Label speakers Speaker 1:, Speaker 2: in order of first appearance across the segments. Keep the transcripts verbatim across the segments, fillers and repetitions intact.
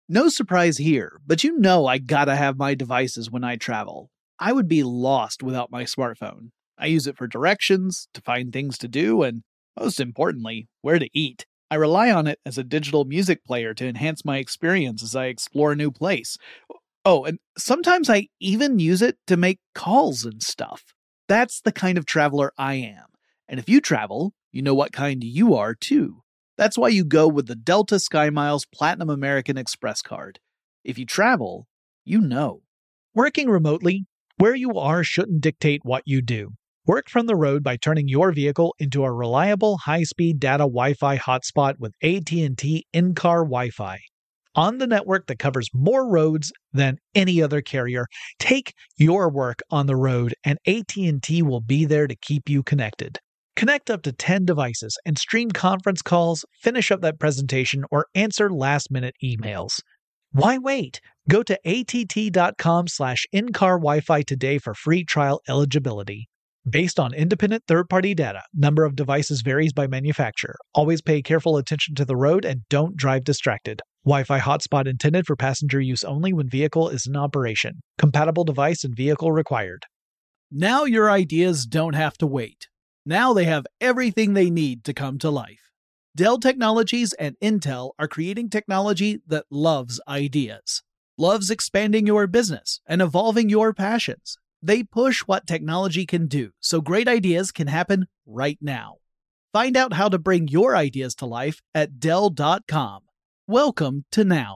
Speaker 1: No surprise here, but you know I gotta have my devices when I travel. I would be lost without my smartphone. I use it for directions, to find things to do, and most importantly, where to eat. I rely on it as a digital music player to enhance my experience as I explore a new place. Oh, and sometimes I even use it to make calls and stuff. That's the kind of traveler I am. And if you travel, you know what kind you are too. That's why you go with the Delta SkyMiles Platinum American Express card. If you travel, you know.
Speaker 2: Working remotely, where you are shouldn't dictate what you do. Work from the road by turning your vehicle into a reliable high-speed data Wi-Fi hotspot with A T and T in-car Wi-Fi. On the network that covers more roads than any other carrier, take your work on the road and A T and T will be there to keep you connected. Connect up to ten devices and stream conference calls, finish up that presentation, or answer last-minute emails. Why wait? Go to att.com slash in-car Wi-Fi today for free trial eligibility. Based on independent third-party data, number of devices varies by manufacturer. Always pay careful attention to the road and don't drive distracted. Wi-Fi hotspot intended for passenger use only when vehicle is in operation. Compatible device and vehicle required.
Speaker 1: Now your ideas don't have to wait. Now they have everything they need to come to life. Dell Technologies and Intel are creating technology that loves ideas, loves expanding your business and evolving your passions. They push what technology can do, so great ideas can happen right now. Find out how to bring your ideas to life at Dell dot com. Welcome to now.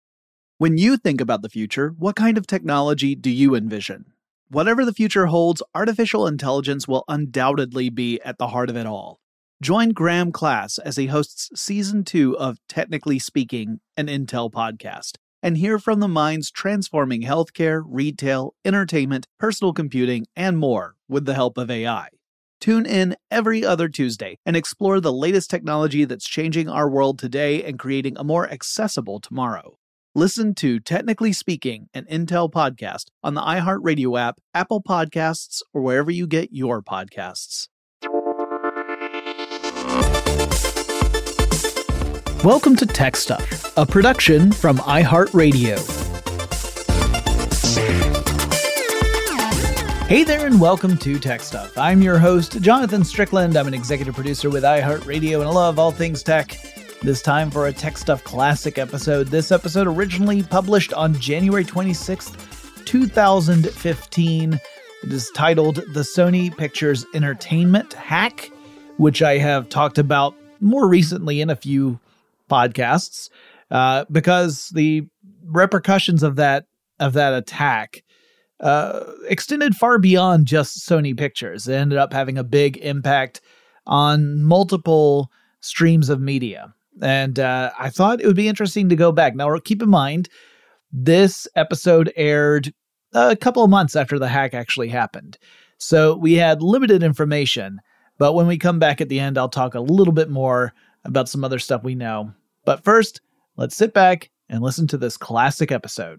Speaker 1: When you think about the future, what kind of technology do you envision? Whatever the future holds, artificial intelligence will undoubtedly be at the heart of it all. Join Graham Class as he hosts Season two of Technically Speaking, an Intel podcast, and hear from the minds transforming healthcare, retail, entertainment, personal computing, and more with the help of A I. Tune in every other Tuesday and explore the latest technology that's changing our world today and creating a more accessible tomorrow. Listen to Technically Speaking, an Intel podcast on the iHeartRadio app, Apple Podcasts, or wherever you get your podcasts. Welcome to Tech Stuff, a production from iHeartRadio. Hey there and welcome to Tech Stuff. I'm your host, Jonathan Strickland. I'm an executive producer with iHeartRadio and I love all things tech. This time for a Tech Stuff Classic episode. This episode originally published on January twenty-sixth, two thousand fifteen. It is titled The Sony Pictures Entertainment Hack, which I have talked about more recently in a few podcasts, uh, because the repercussions of that of that attack uh, extended far beyond just Sony Pictures. It ended up having a big impact on multiple streams of media. And uh, I thought it would be interesting to go back. Now, keep in mind, this episode aired a couple of months after the hack actually happened. So we had limited information. But when we come back at the end, I'll talk a little bit more about some other stuff we know. But first, let's sit back and listen to this classic episode.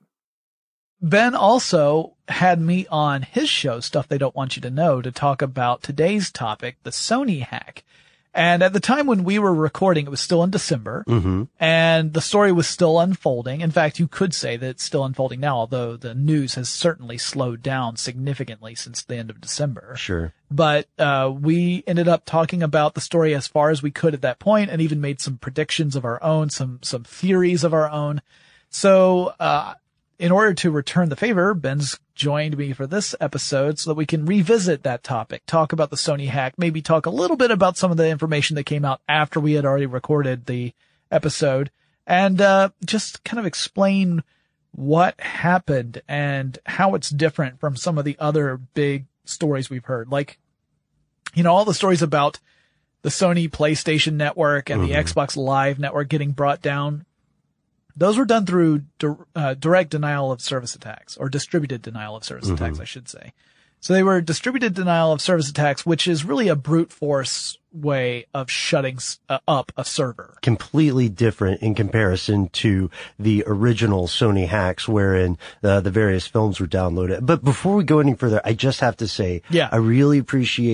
Speaker 1: Ben also had me on his show, Stuff They Don't Want You to Know, to talk about today's topic, the Sony hack. And at the time when we were recording, it was still in December, mm-hmm. and the story was still unfolding. In fact, you could say that it's still unfolding now, although the news has certainly slowed down significantly since the end of December.
Speaker 3: Sure.
Speaker 2: But uh we ended up talking about the story as far as we could at that point, and even made some predictions of our own, some some theories of our own. So uh in order to return the favor, Ben's joined me for this episode so that we can revisit that topic, talk about the Sony hack, maybe talk a little bit about some of the information that came out after we had already recorded the episode, and uh just kind of explain what happened and how it's different from some of the other big stories we've heard. Like, you know, all the stories about the Sony PlayStation Network and mm-hmm. the Xbox Live Network getting brought down. Those were done through di- uh, direct denial of service attacks, or distributed denial of service mm-hmm. attacks, I should say. So they were distributed denial of service attacks, which is really a brute force way of shutting uh, up a server.
Speaker 3: Completely different in comparison to the original Sony hacks wherein uh, the various films were downloaded. But before we go any further, I just have to say,
Speaker 2: yeah.
Speaker 3: I really appreciate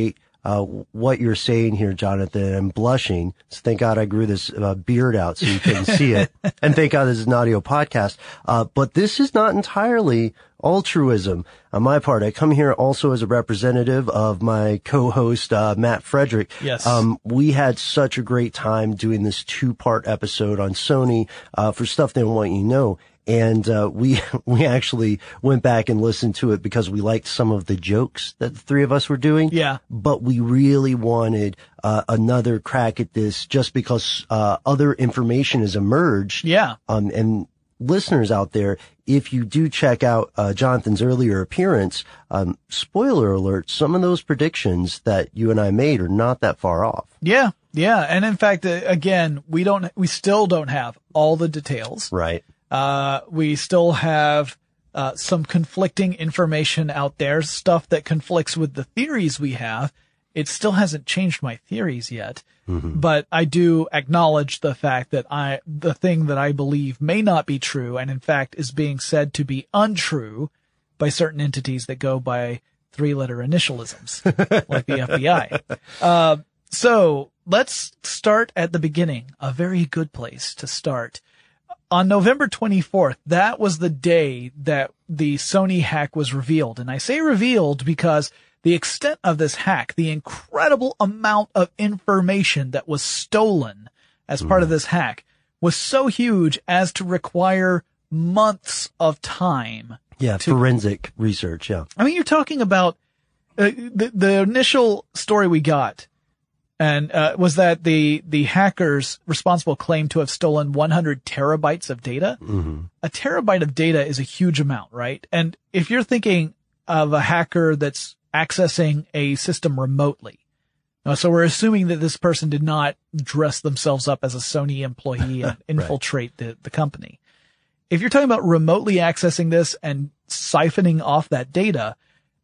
Speaker 3: uh, what you're saying here, Jonathan. I'm blushing. So thank God I grew this uh, beard out so you couldn't see it. And thank God this is an audio podcast. Uh, but this is not entirely altruism on my part. I come here also as a representative of my co-host, uh, Matt Frederick.
Speaker 2: Yes.
Speaker 3: Um, we had such a great time doing this two-part episode on Sony, uh, for Stuff They Want You Know. And, uh, we, we actually went back and listened to it because we liked some of the jokes that the three of us were doing.
Speaker 2: Yeah.
Speaker 3: But we really wanted, uh, another crack at this just because, uh, other information has emerged.
Speaker 2: Yeah.
Speaker 3: Um, and, listeners out there, if you do check out uh, Jonathan's earlier appearance, um, spoiler alert, some of those predictions that you and I made are not that far off.
Speaker 2: Yeah, yeah. And in fact, uh, again, we don't, we still don't have all the details.
Speaker 3: Right.
Speaker 2: Uh, we still have uh, some conflicting information out there, stuff that conflicts with the theories we have. It still hasn't changed my theories yet, mm-hmm. but I do acknowledge the fact that I, the thing that I believe may not be true, and in fact is being said to be untrue by certain entities that go by three-letter initialisms, like the F B I. Uh, so let's start at the beginning, a very good place to start. On November twenty-fourth, that was the day that the Sony hack was revealed. And I say revealed because the extent of this hack, the incredible amount of information that was stolen as part mm. of this hack, was so huge as to require months of time.
Speaker 3: Yeah,
Speaker 2: to,
Speaker 3: forensic research, yeah.
Speaker 2: I mean, you're talking about uh, the, the initial story we got and uh, was that the the hackers responsible claimed to have stolen one hundred terabytes of data.
Speaker 3: Mm-hmm. A
Speaker 2: terabyte of data is a huge amount, right? And if you're thinking of a hacker that's accessing a system remotely. Uh, so we're assuming that this person did not dress themselves up as a Sony employee and infiltrate right. the, the company. If you're talking about remotely accessing this and siphoning off that data,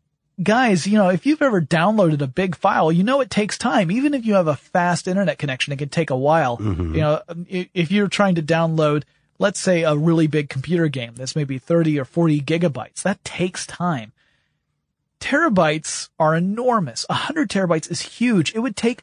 Speaker 2: guys, you know, if you've ever downloaded a big file, you know it takes time. Even if you have a fast internet connection, it can take a while. Mm-hmm. You know, if you're trying to download, let's say, a really big computer game that's maybe thirty or forty gigabytes, that takes time. Terabytes are enormous. A hundred terabytes is huge. It would take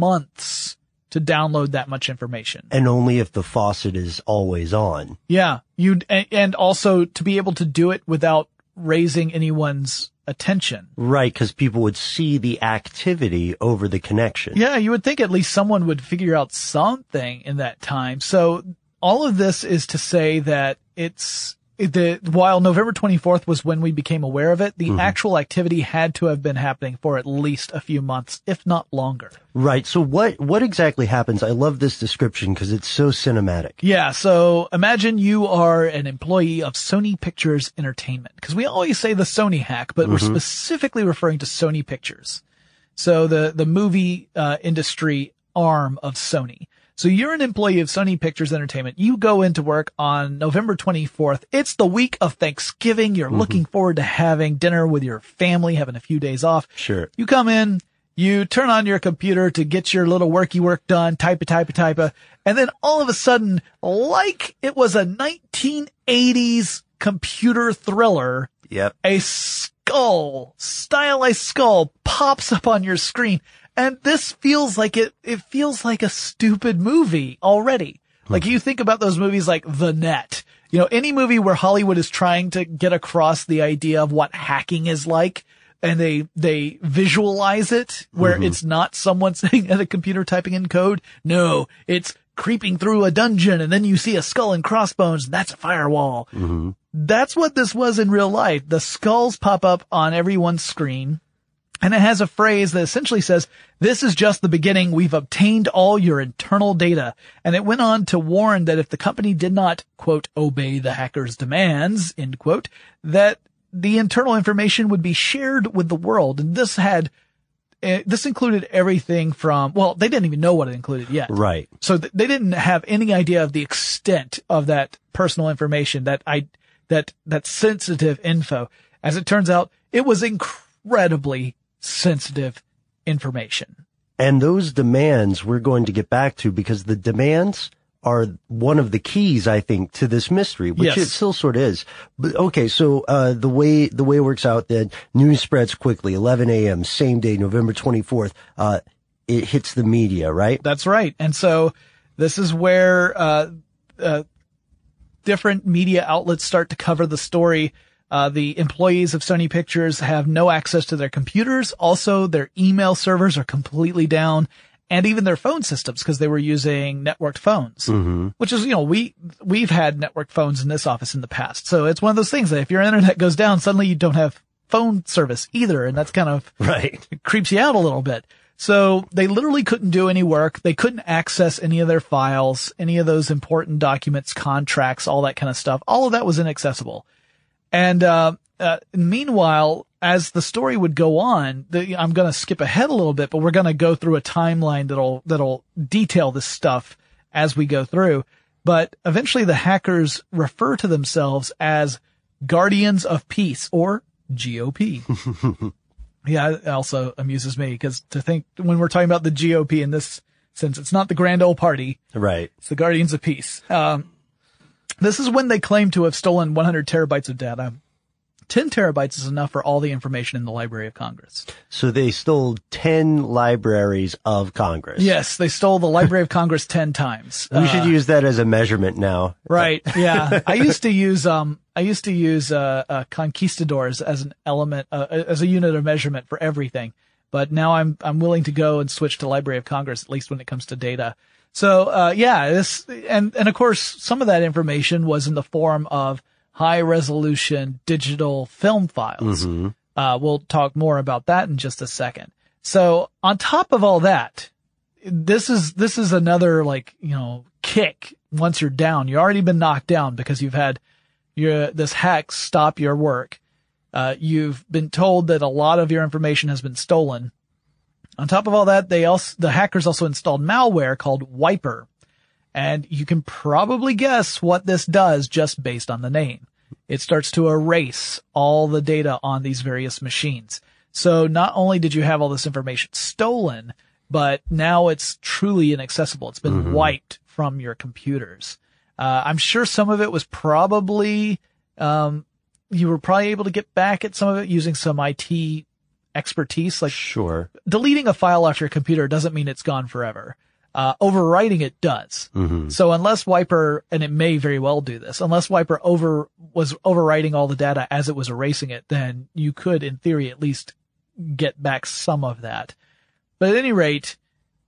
Speaker 2: months to download that much information.
Speaker 3: And only if the faucet is always on.
Speaker 2: Yeah. You'd, and also to be able to do it without raising anyone's attention.
Speaker 3: Right. Cause people would see the activity over the connection.
Speaker 2: Yeah. You would think at least someone would figure out something in that time. So all of this is to say that it's, The, while November twenty-fourth was when we became aware of it, the mm-hmm. actual activity had to have been happening for at least a few months, if not longer.
Speaker 3: Right. So what, what exactly happens? I love this description because it's so cinematic.
Speaker 2: Yeah. So imagine you are an employee of Sony Pictures Entertainment, because we always say the Sony hack, but mm-hmm. we're specifically referring to Sony Pictures. So the, the movie, uh, industry arm of Sony. So you're an employee of Sony Pictures Entertainment. You go into work on November twenty-fourth. It's the week of Thanksgiving. You're mm-hmm. looking forward to having dinner with your family, having a few days off.
Speaker 3: Sure.
Speaker 2: You come in, you turn on your computer to get your little worky work done, type a, type a, type a, and then all of a sudden, like it was a nineteen eighties computer thriller,
Speaker 3: yep.
Speaker 2: a skull, stylized skull pops up on your screen. And this feels like it, it feels like a stupid movie already. Like you think about those movies like The Net, you know, any movie where Hollywood is trying to get across the idea of what hacking is like, and they, they visualize it where mm-hmm. it's not someone sitting at a computer typing in code. No, it's creeping through a dungeon and then you see a skull and crossbones and that's a firewall.
Speaker 3: Mm-hmm.
Speaker 2: That's what this was in real life. The skulls pop up on everyone's screen. And it has a phrase that essentially says, this is just the beginning. We've obtained all your internal data. And it went on to warn that if the company did not, quote, obey the hacker's demands, end quote, that the internal information would be shared with the world. And this had, uh, this included everything from, well, they didn't even know what it included yet.
Speaker 3: Right.
Speaker 2: So th- they didn't have any idea of the extent of that personal information, that I, that, that sensitive info. As it turns out, it was incredibly sensitive information.
Speaker 3: And those demands we're going to get back to because the demands are one of the keys, I think, to this mystery, which
Speaker 2: Yes.
Speaker 3: it still sort of is. But okay, so uh the way the way it works out, that news spreads quickly, eleven a.m., same day, November twenty-fourth. Uh, it hits the media, right?
Speaker 2: That's right. And so this is where uh, uh different media outlets start to cover the story. Uh, the employees of Sony Pictures have no access to their computers. Also, their email servers are completely down, and even their phone systems, because they were using networked phones, mm-hmm. which is, you know, we, we've had networked phones in this office in the past. So it's one of those things that if your internet goes down, suddenly you don't have phone service either. And that's kind of,
Speaker 3: right.
Speaker 2: It creeps you out a little bit. So they literally couldn't do any work. They couldn't access any of their files, any of those important documents, contracts, all that kind of stuff. All of that was inaccessible. And, uh, uh, meanwhile, as the story would go on, the, I'm going to skip ahead a little bit, but we're going to go through a timeline that'll, that'll detail this stuff as we go through. But eventually the hackers refer to themselves as Guardians of Peace, or G O P. Yeah, it also amuses me, because to think when we're talking about the G O P in this sense, it's not the grand old party.
Speaker 3: Right.
Speaker 2: It's the Guardians of Peace. Um, This is when they claim to have stolen one hundred terabytes of data. ten terabytes is enough for all the information in the Library of Congress.
Speaker 3: So they stole ten libraries of Congress.
Speaker 2: Yes, they stole the Library of Congress ten times.
Speaker 3: We
Speaker 2: uh,
Speaker 3: should use that as a measurement now.
Speaker 2: Right. Yeah. I used to use, um, I used to use, uh, uh, conquistadors as an element, uh, as a unit of measurement for everything. But now I'm, I'm willing to go and switch to Library of Congress, at least when it comes to data. So, uh, yeah, this, and, and of course, some of that information was in the form of high resolution digital film files. Mm-hmm. Uh, we'll talk more about that in just a second. So on top of all that, this is, this is another, like, you know, kick once you're down. You've already been knocked down because you've had your, this hack stop your work. Uh, you've been told that a lot of your information has been stolen. On top of all that, they also, the hackers also installed malware called Wiper. And you can probably guess what this does just based on the name. It starts to erase all the data on these various machines. So not only did you have all this information stolen, but now it's truly inaccessible. It's been mm-hmm. wiped from your computers. Uh, I'm sure some of it was probably, um, you were probably able to get back at some of it using some I T expertise. Like,
Speaker 3: sure,
Speaker 2: deleting a file off your computer doesn't mean it's gone forever. Uh, overwriting it does. Mm-hmm. So unless Wiper, and it may very well do this, unless Wiper over, was overwriting all the data as it was erasing it, then you could, in theory, at least get back some of that. But at any rate,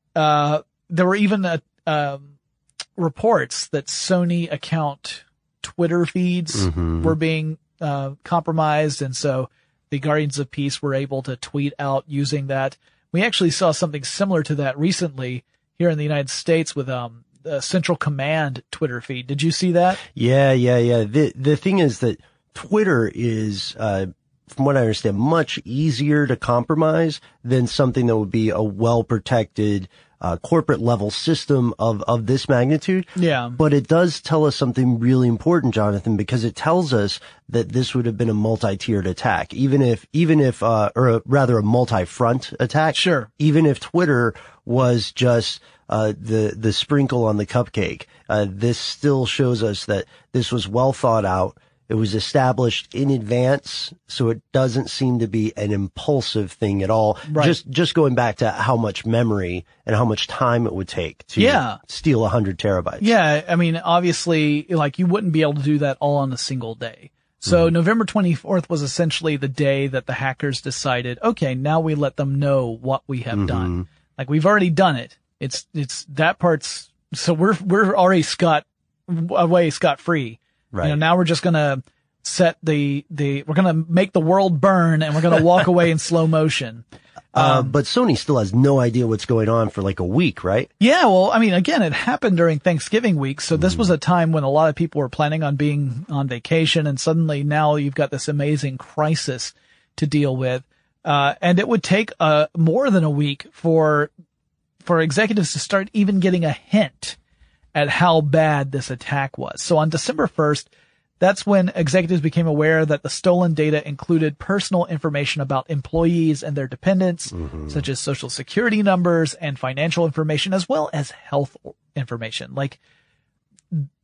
Speaker 2: uh, there were even, uh, um, reports that Sony account Twitter feeds mm-hmm. were being, uh, compromised. And so the Guardians of Peace were able to tweet out using that. We actually saw something similar to that recently here in the United States with, um, the Central Command Twitter feed. Did you see that?
Speaker 3: Yeah, yeah, yeah. The, the thing is that Twitter is, uh, from what I understand, much easier to compromise than something that would be a well-protected, uh, corporate level system of, of this magnitude.
Speaker 2: Yeah.
Speaker 3: But it does tell us something really important, Jonathan, because it tells us that this would have been a multi-tiered attack, even if, even if, uh, or a, rather a multi-front attack.
Speaker 2: Sure.
Speaker 3: Even if Twitter was just, uh, the, the sprinkle on the cupcake, uh, this still shows us that this was well thought out. It was established in advance, so it doesn't seem to be an impulsive thing at all.
Speaker 2: Right.
Speaker 3: Just, just going back to how much memory and how much time it would take to
Speaker 2: yeah.
Speaker 3: steal a hundred terabytes.
Speaker 2: Yeah. I mean, obviously, like, you wouldn't be able to do that all on a single day. So mm-hmm. November twenty-fourth was essentially the day that the hackers decided, okay, now we let them know what we have mm-hmm. done. Like, we've already done it. It's, it's, that part's, so we're, we're already scot, away scot free.
Speaker 3: Right.
Speaker 2: You know, now we're just gonna set the, the, we're gonna make the world burn and we're gonna walk away in slow motion.
Speaker 3: Uh,
Speaker 2: Um,
Speaker 3: but Sony still has no idea what's going on for like a week, right?
Speaker 2: yeah, well, I mean, again, it happened during Thanksgiving week, so this mm. was a time when a lot of people were planning on being on vacation, and suddenly now you've got this amazing crisis to deal with. Uh, and it would take, uh, more than a week for, for executives to start even getting a hint at how bad this attack was. So on December first, that's when executives became aware that the stolen data included personal information about employees and their dependents, mm-hmm. such as social security numbers and financial information, as well as health information. Like,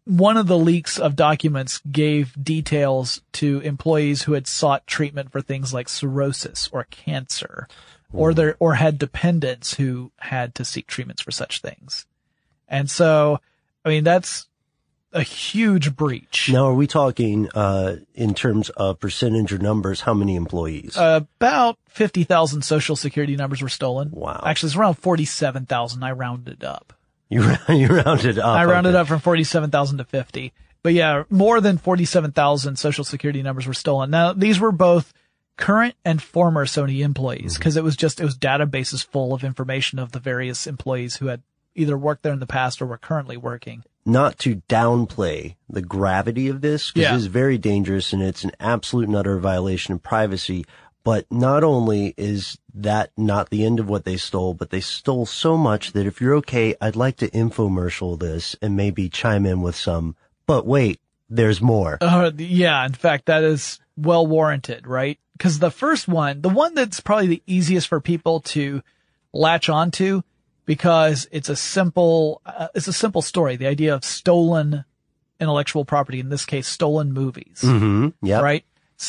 Speaker 2: one of the leaks of documents gave details to employees who had sought treatment for things like cirrhosis or cancer, or their, or had dependents who had to seek treatments for such things. And so, I mean, that's a huge breach.
Speaker 3: Now, are we talking, uh, in terms of percentage or numbers, how many employees?
Speaker 2: Uh, about fifty thousand social security numbers were stolen.
Speaker 3: Wow.
Speaker 2: Actually, it's around forty-seven thousand. I rounded up.
Speaker 3: You, you rounded up.
Speaker 2: I rounded
Speaker 3: okay.
Speaker 2: up from forty-seven thousand to fifty. But yeah, more than forty-seven thousand social security numbers were stolen. Now, these were both current and former Sony employees, because mm-hmm. it was just, it was databases full of information of the various employees who had either worked there in the past or were currently working.
Speaker 3: Not to downplay the gravity of this, because
Speaker 2: yeah.
Speaker 3: it is very dangerous and it's an absolute and utter violation of privacy. But not only is that not the end of what they stole, but they stole so much that if you're okay, I'd like to infomercial this and maybe chime in with some, but wait, there's more.
Speaker 2: Uh, yeah, in fact, that is well warranted, right? Because the first one, the one that's probably the easiest for people to latch onto, because it's a simple, uh, it's a simple story. The idea of stolen intellectual property, in this case, stolen movies.
Speaker 3: Mm-hmm. Yeah.
Speaker 2: Right?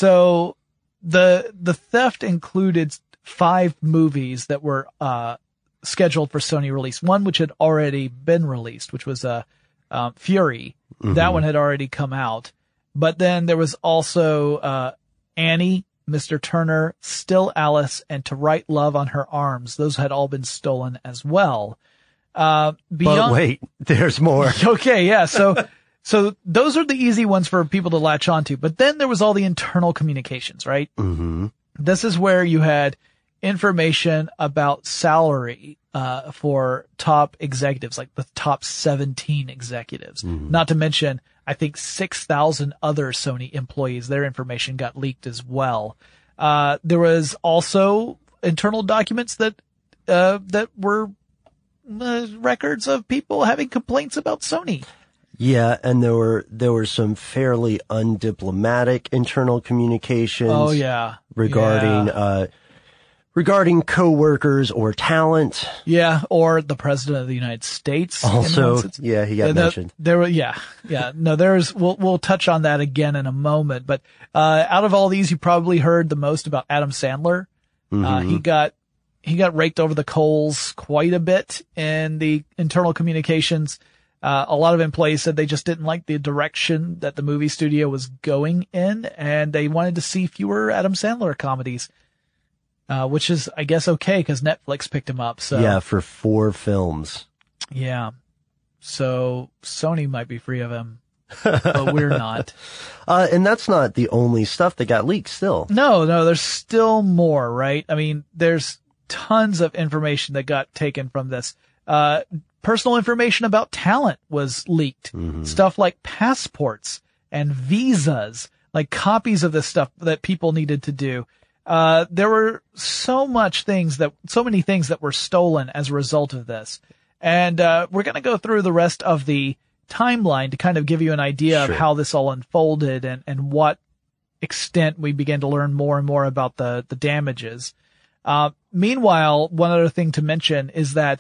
Speaker 2: So the, the theft included five movies that were, uh, scheduled for Sony release. One which had already been released, which was, uh, um, Fury. Mm-hmm. That one had already come out. But then there was also, uh, Annie, Mister Turner, Still Alice, and To Write Love on Her Arms. Those had all been stolen as well. Uh, beyond,
Speaker 3: but wait, there's more.
Speaker 2: Okay, yeah. So, so those are the easy ones for people to latch onto. But then there was all the internal communications, right?
Speaker 3: Mm-hmm.
Speaker 2: This is where you had information about salary, uh, for top executives, like the top seventeen executives. Mm-hmm. Not to mention, I think six thousand other Sony employees, their information got leaked as well. Uh, there was also internal documents that, uh, that were uh, records of people having complaints about Sony.
Speaker 3: Yeah, and there were, there were some fairly undiplomatic internal communications.
Speaker 2: Oh, yeah.
Speaker 3: Regarding,
Speaker 2: yeah.
Speaker 3: uh, regarding coworkers or talent.
Speaker 2: Yeah, or the president of the United States.
Speaker 3: Also, yeah, he got
Speaker 2: the,
Speaker 3: mentioned.
Speaker 2: There were, yeah, yeah. No, there's, we'll, we'll touch on that again in a moment. But, uh, out of all these, you probably heard the most about Adam Sandler. Mm-hmm. Uh, he got, he got raked over the coals quite a bit in the internal communications. Uh, a lot of employees said they just didn't like the direction that the movie studio was going in, and they wanted to see fewer Adam Sandler comedies. Uh, which is, I guess, okay, because Netflix picked him up, so.
Speaker 3: Yeah, for four films.
Speaker 2: Yeah. So, Sony might be free of him, but we're not.
Speaker 3: Uh, and that's not the only stuff that got leaked still.
Speaker 2: No, no, there's still more, right? I mean, there's tons of information that got taken from this. Uh, personal information about talent was leaked. Mm-hmm. Stuff like passports and visas, like copies of this stuff that people needed to do. Uh, there were so much things that, so many things that were stolen as a result of this. And, uh, we're going to go through the rest of the timeline to kind of give you an idea sure. of how this all unfolded and, and what extent we began to learn more and more about the, the damages. Uh, meanwhile, one other thing to mention is that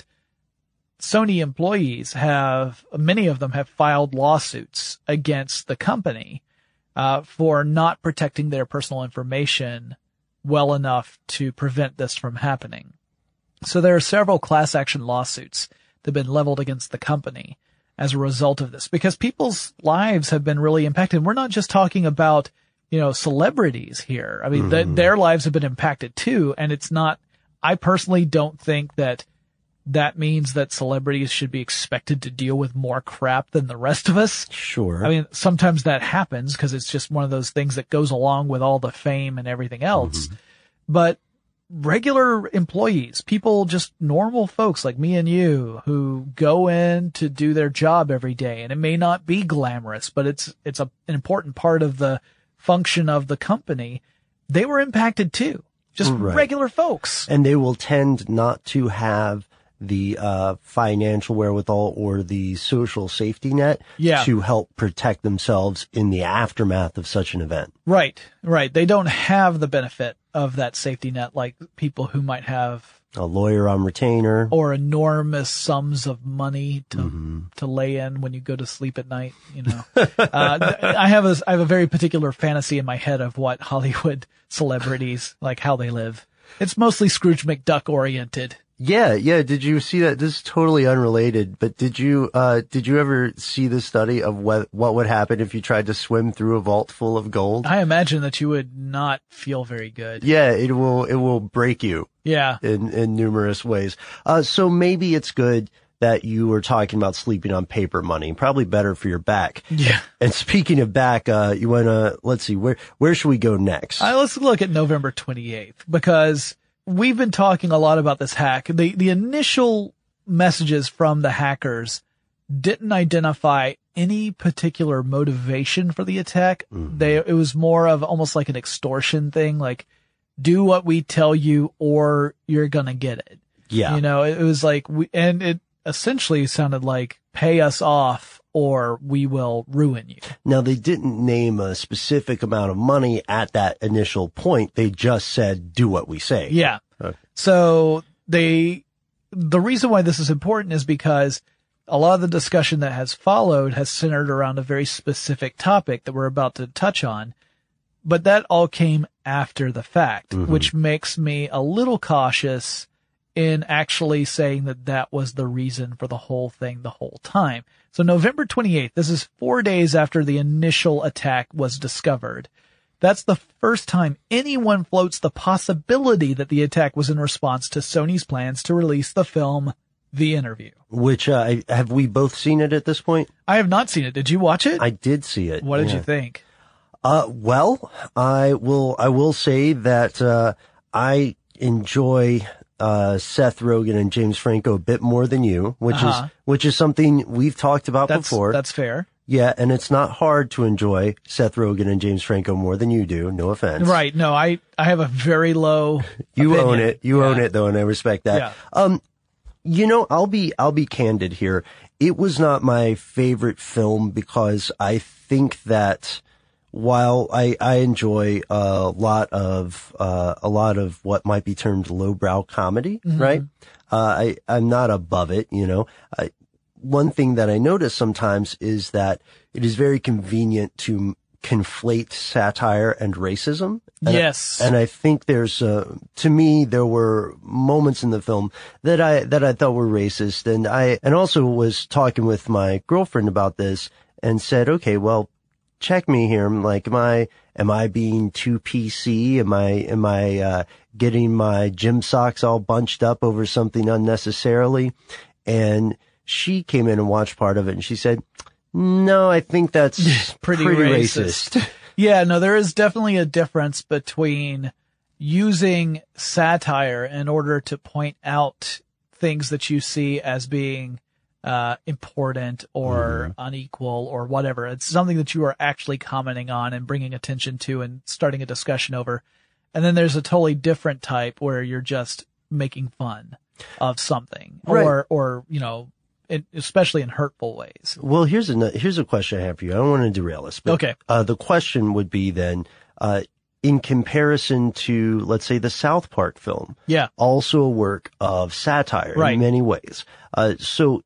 Speaker 2: Sony employees have, many of them have filed lawsuits against the company, uh, for not protecting their personal information well enough to prevent this from happening. So there are several class action lawsuits that have been leveled against the company as a result of this, because people's lives have been really impacted. We're not just talking about, you know, celebrities here. I mean, mm-hmm. th- their lives have been impacted too. And it's not, I personally don't think that that means that celebrities should be expected to deal with more crap than the rest of us.
Speaker 3: Sure.
Speaker 2: I mean, sometimes that happens because it's just one of those things that goes along with all the fame and everything else. Mm-hmm. But regular employees, people, just normal folks like me and you who go in to do their job every day, and it may not be glamorous, but it's, it's a, an important part of the function of the company. They were impacted too. Just right. regular folks.
Speaker 3: And they will tend not to have the uh financial wherewithal or the social safety net
Speaker 2: yeah.
Speaker 3: to help protect themselves in the aftermath of such an event.
Speaker 2: Right, right. They don't have the benefit of that safety net like people who might have
Speaker 3: A lawyer on retainer.
Speaker 2: Or enormous sums of money to mm-hmm. to lay in when you go to sleep at night, you know. uh, I have a, I have a very particular fantasy in my head of what Hollywood celebrities, like how they live. It's mostly Scrooge McDuck oriented.
Speaker 3: Yeah, yeah. Did you see that? This is totally unrelated, but did you, uh, did you ever see the study of what, what would happen if you tried to swim through a vault full of gold?
Speaker 2: I imagine that you would not feel very good.
Speaker 3: Yeah, it will, it will break you.
Speaker 2: Yeah.
Speaker 3: In, in numerous ways. Uh, so maybe it's good that you were talking about sleeping on paper money. Probably better for your back.
Speaker 2: Yeah.
Speaker 3: And speaking of back, uh, you wanna, let's see, where, where should we go next?
Speaker 2: Uh, let's look at November twenty-eighth, because we've been talking a lot about this hack. The, the initial messages from the hackers didn't identify any particular motivation for the attack. Mm-hmm. They, it was more of almost like an extortion thing, like, do what we tell you or you're gonna get it.
Speaker 3: Yeah.
Speaker 2: You know, it was like, we, and it essentially sounded like pay us off or we will ruin you.
Speaker 3: Now, they didn't name a specific amount of money at that initial point. They just said, do what we say.
Speaker 2: Yeah.
Speaker 3: Okay.
Speaker 2: So they, the reason why this is important is because a lot of the discussion that has followed has centered around a very specific topic that we're about to touch on. But that all came after the fact, mm-hmm. which makes me a little cautious in actually saying that that was the reason for the whole thing the whole time. So November twenty-eighth, this is four days after the initial attack was discovered. That's the first time anyone floats the possibility that the attack was in response to Sony's plans to release the film The Interview.
Speaker 3: Which, uh, have we both seen it at this point?
Speaker 2: I have not seen it. Did you watch it?
Speaker 3: I did see it.
Speaker 2: What did
Speaker 3: yeah.
Speaker 2: you think?
Speaker 3: Uh, well, I will, I will say that, uh, I enjoy, uh, Seth Rogen and James Franco a bit more than you, which uh-huh. is, which is something we've talked about
Speaker 2: that's,
Speaker 3: before.
Speaker 2: That's fair.
Speaker 3: Yeah. And it's not hard to enjoy Seth Rogen and James Franco more than you do. No offense.
Speaker 2: Right. No, I, I have a very low
Speaker 3: You
Speaker 2: opinion.
Speaker 3: own it. You
Speaker 2: yeah.
Speaker 3: own it though. And I respect that.
Speaker 2: Yeah.
Speaker 3: Um, you know, I'll be, I'll be candid here. It was not my favorite film because I think that while I, I enjoy a lot of, uh, a lot of what might be termed lowbrow comedy, mm-hmm. right? Uh, I, I'm not above it, you know. I, one thing that I notice sometimes is that it is very convenient to conflate satire and racism. And
Speaker 2: yes.
Speaker 3: I, and I think there's, uh, to me, there were moments in the film that I, that I thought were racist. And I, and also was talking with my girlfriend about this and said, okay, well, check me here. I'm like, am I, am I being too P C? Am I, am I, uh, getting my gym socks all bunched up over something unnecessarily? And she came in and watched part of it and she said, no, I think that's pretty, pretty racist. racist.
Speaker 2: Yeah, no, there is definitely a difference between using satire in order to point out things that you see as being Uh, important or mm. unequal or whatever. It's something that you are actually commenting on and bringing attention to and starting a discussion over. And then there's a totally different type where you're just making fun of something
Speaker 3: right.
Speaker 2: or, or, you know, it, especially in hurtful ways.
Speaker 3: Well, here's a, here's a question I have for you. I don't want to derail us, but
Speaker 2: okay.
Speaker 3: uh, the question would be then, uh, in comparison to, let's say, the South Park film.
Speaker 2: Yeah.
Speaker 3: Also a work of satire
Speaker 2: right.
Speaker 3: in many ways. Uh, so,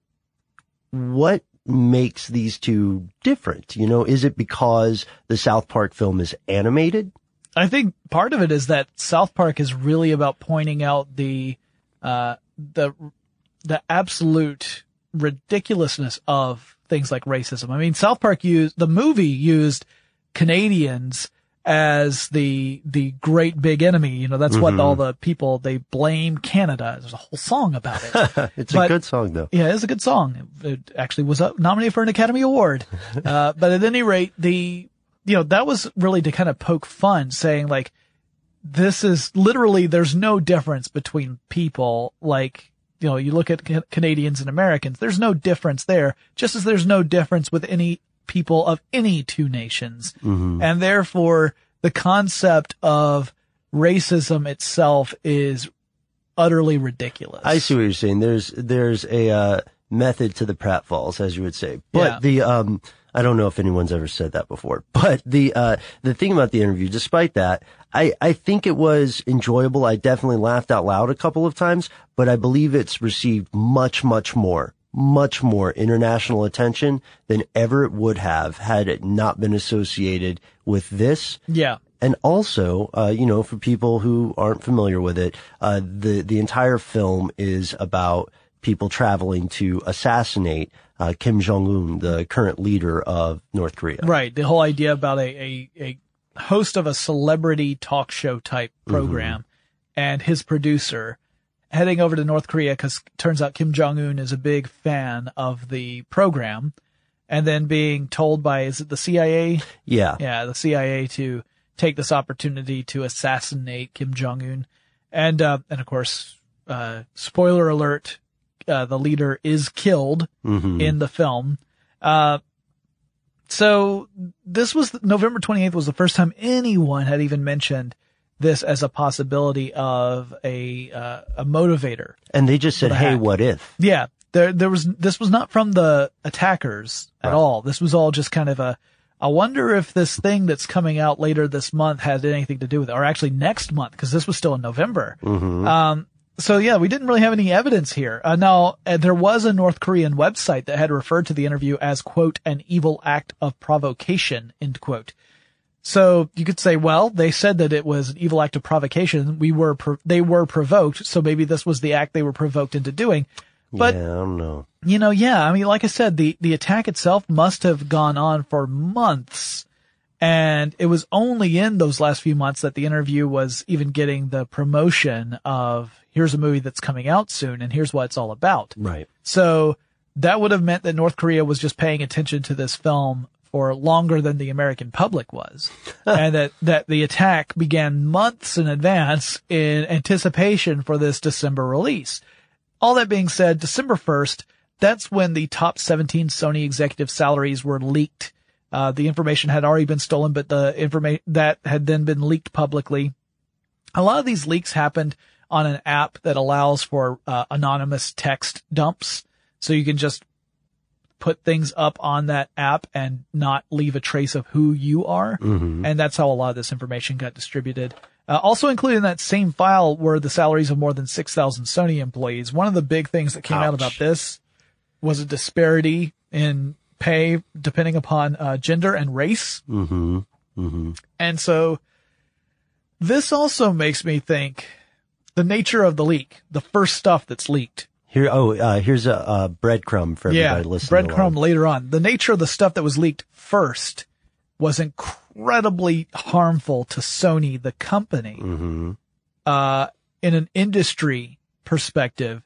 Speaker 3: what makes these two different? You know, is it because the South Park film is animated?
Speaker 2: I think part of it is that South Park is really about pointing out the, uh, the, the absolute ridiculousness of things like racism. I mean, South Park used, the movie used Canadians as the, the great big enemy. You know, that's mm-hmm. what all the people, they blame Canada. There's a whole song about it.
Speaker 3: It's
Speaker 2: but,
Speaker 3: a good song though.
Speaker 2: Yeah, it's a good song. It actually was uh, nominated for an Academy Award. uh, but at any rate, the, you know, that was really to kind of poke fun, saying like, this is literally, there's no difference between people. Like, you know, you look at ca- Canadians and Americans, there's no difference there, just as there's no difference with any people of any two nations. Mm-hmm. And therefore the concept of racism itself is utterly ridiculous.
Speaker 3: I see what you're saying. There's, there's a, uh, method to the pratfalls, as you would say. But
Speaker 2: Yeah.
Speaker 3: the, um, I don't know if anyone's ever said that before, but the, uh, the thing about the interview, despite that, I, I think it was enjoyable. I definitely laughed out loud a couple of times, but I believe it's received much, much more, much more international attention than ever it would have had it not been associated with this.
Speaker 2: Yeah.
Speaker 3: And also, uh, you know, for people who aren't familiar with it, uh, the, the entire film is about people traveling to assassinate uh, Kim Jong-un, the current leader of North Korea.
Speaker 2: Right. The whole idea about a, a, a host of a celebrity talk show type program mm-hmm. and his producer heading over to North Korea because turns out Kim Jong-un is a big fan of the program, and then being told by, is it the C I A?
Speaker 3: Yeah.
Speaker 2: Yeah, the C I A to take this opportunity to assassinate Kim Jong-un. And, uh, and of course, uh, spoiler alert, Uh, the leader is killed mm-hmm. in the film. Uh, so this was November twenty-eighth was the first time anyone had even mentioned this as a possibility of a, uh, a motivator.
Speaker 3: And they just said, hey, what if?
Speaker 2: Yeah. There, there was, this was not from the attackers at right. all. This was all just kind of a, I wonder if this thing that's coming out later this month had anything to do with it, or actually next month, because this was still in November.
Speaker 3: Mm-hmm.
Speaker 2: Um, So yeah, we didn't really have any evidence here. Uh, now, uh, there was a North Korean website that had referred to the interview as, quote, an evil act of provocation, end quote. So you could say, well, they said that it was an evil act of provocation. We were, pro- they were provoked. So maybe this was the act they were provoked into doing. But,
Speaker 3: yeah, I don't know.
Speaker 2: You know, yeah, I mean, like I said, the, the attack itself must have gone on for months. And it was only in those last few months that the interview was even getting the promotion of, here's a movie that's coming out soon and here's what it's all about.
Speaker 3: Right.
Speaker 2: So that would have meant that North Korea was just paying attention to this film for longer than the American public was. And that, that the attack began months in advance in anticipation for this December release. All that being said, December first, that's when the top seventeen Sony executive salaries were leaked. Uh, the information had already been stolen, but the information that had then been leaked publicly. A lot of these leaks happened on an app that allows for uh, anonymous text dumps. So you can just put things up on that app and not leave a trace of who you are.
Speaker 3: Mm-hmm.
Speaker 2: And that's how a lot of this information got distributed. Uh, also included in that same file were the salaries of more than six thousand Sony employees. One of the big things that came
Speaker 3: Ouch.
Speaker 2: out about this was a disparity in pay depending upon uh, gender and race.
Speaker 3: Mm-hmm. Mm-hmm.
Speaker 2: And so this also makes me think the nature of the leak, the first stuff that's leaked.
Speaker 3: Here, oh, uh, here's a, a breadcrumb for everybody
Speaker 2: yeah,
Speaker 3: listening.
Speaker 2: Breadcrumb later on. The nature of the stuff that was leaked first was incredibly harmful to Sony, the company,
Speaker 3: mm-hmm.
Speaker 2: uh, in an industry perspective,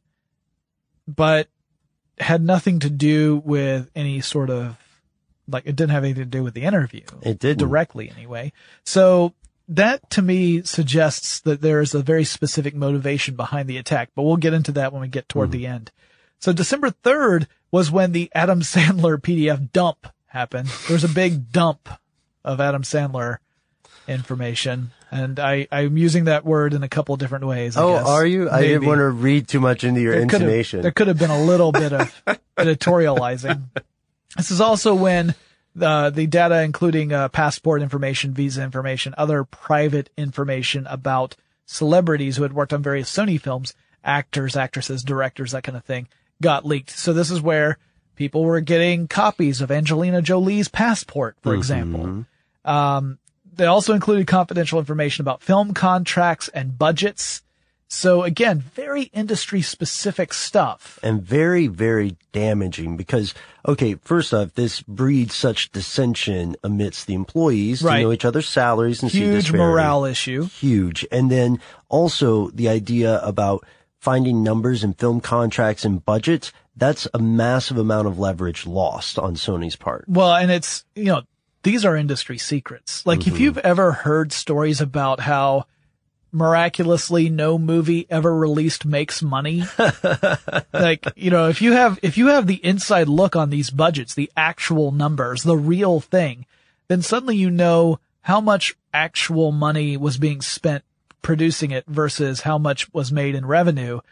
Speaker 2: but had nothing to do with any sort of, like, it didn't have anything to do with the interview.
Speaker 3: It didn't.
Speaker 2: Directly, anyway. So that, to me, suggests that there is a very specific motivation behind the attack, but we'll get into that when we get toward mm-hmm. the end. So December third was when the Adam Sandler P D F dump happened. There was a big dump of Adam Sandler information. And I, I'm using that word in a couple different ways. I
Speaker 3: oh,
Speaker 2: guess.
Speaker 3: are you? I
Speaker 2: Maybe.
Speaker 3: didn't want to read too much into your
Speaker 2: there
Speaker 3: intonation.
Speaker 2: Could have, there could have been a little bit of editorializing. This is also when the, the data, including uh, passport information, visa information, other private information about celebrities who had worked on various Sony films, actors, actresses, directors, that kind of thing, got leaked. So this is where people were getting copies of Angelina Jolie's passport, for
Speaker 3: mm-hmm.
Speaker 2: example. Um, They also included confidential information about film contracts and budgets. So again, very industry specific stuff.
Speaker 3: And very, very damaging because, okay, first off, this breeds such dissension amidst the employees
Speaker 2: right.
Speaker 3: to know each other's salaries and
Speaker 2: Huge
Speaker 3: see disparity.
Speaker 2: morale issue.
Speaker 3: Huge. And then also the idea about finding numbers in film contracts and budgets. That's a massive amount of leverage lost on Sony's part.
Speaker 2: Well, and it's, you know, these are industry secrets. Like, mm-hmm. if you've ever heard stories about how miraculously no movie ever released makes money, like, you know, if you have, if you have the inside look on these budgets, the actual numbers, the real thing, then suddenly you know how much actual money was being spent producing it versus how much was made in revenue.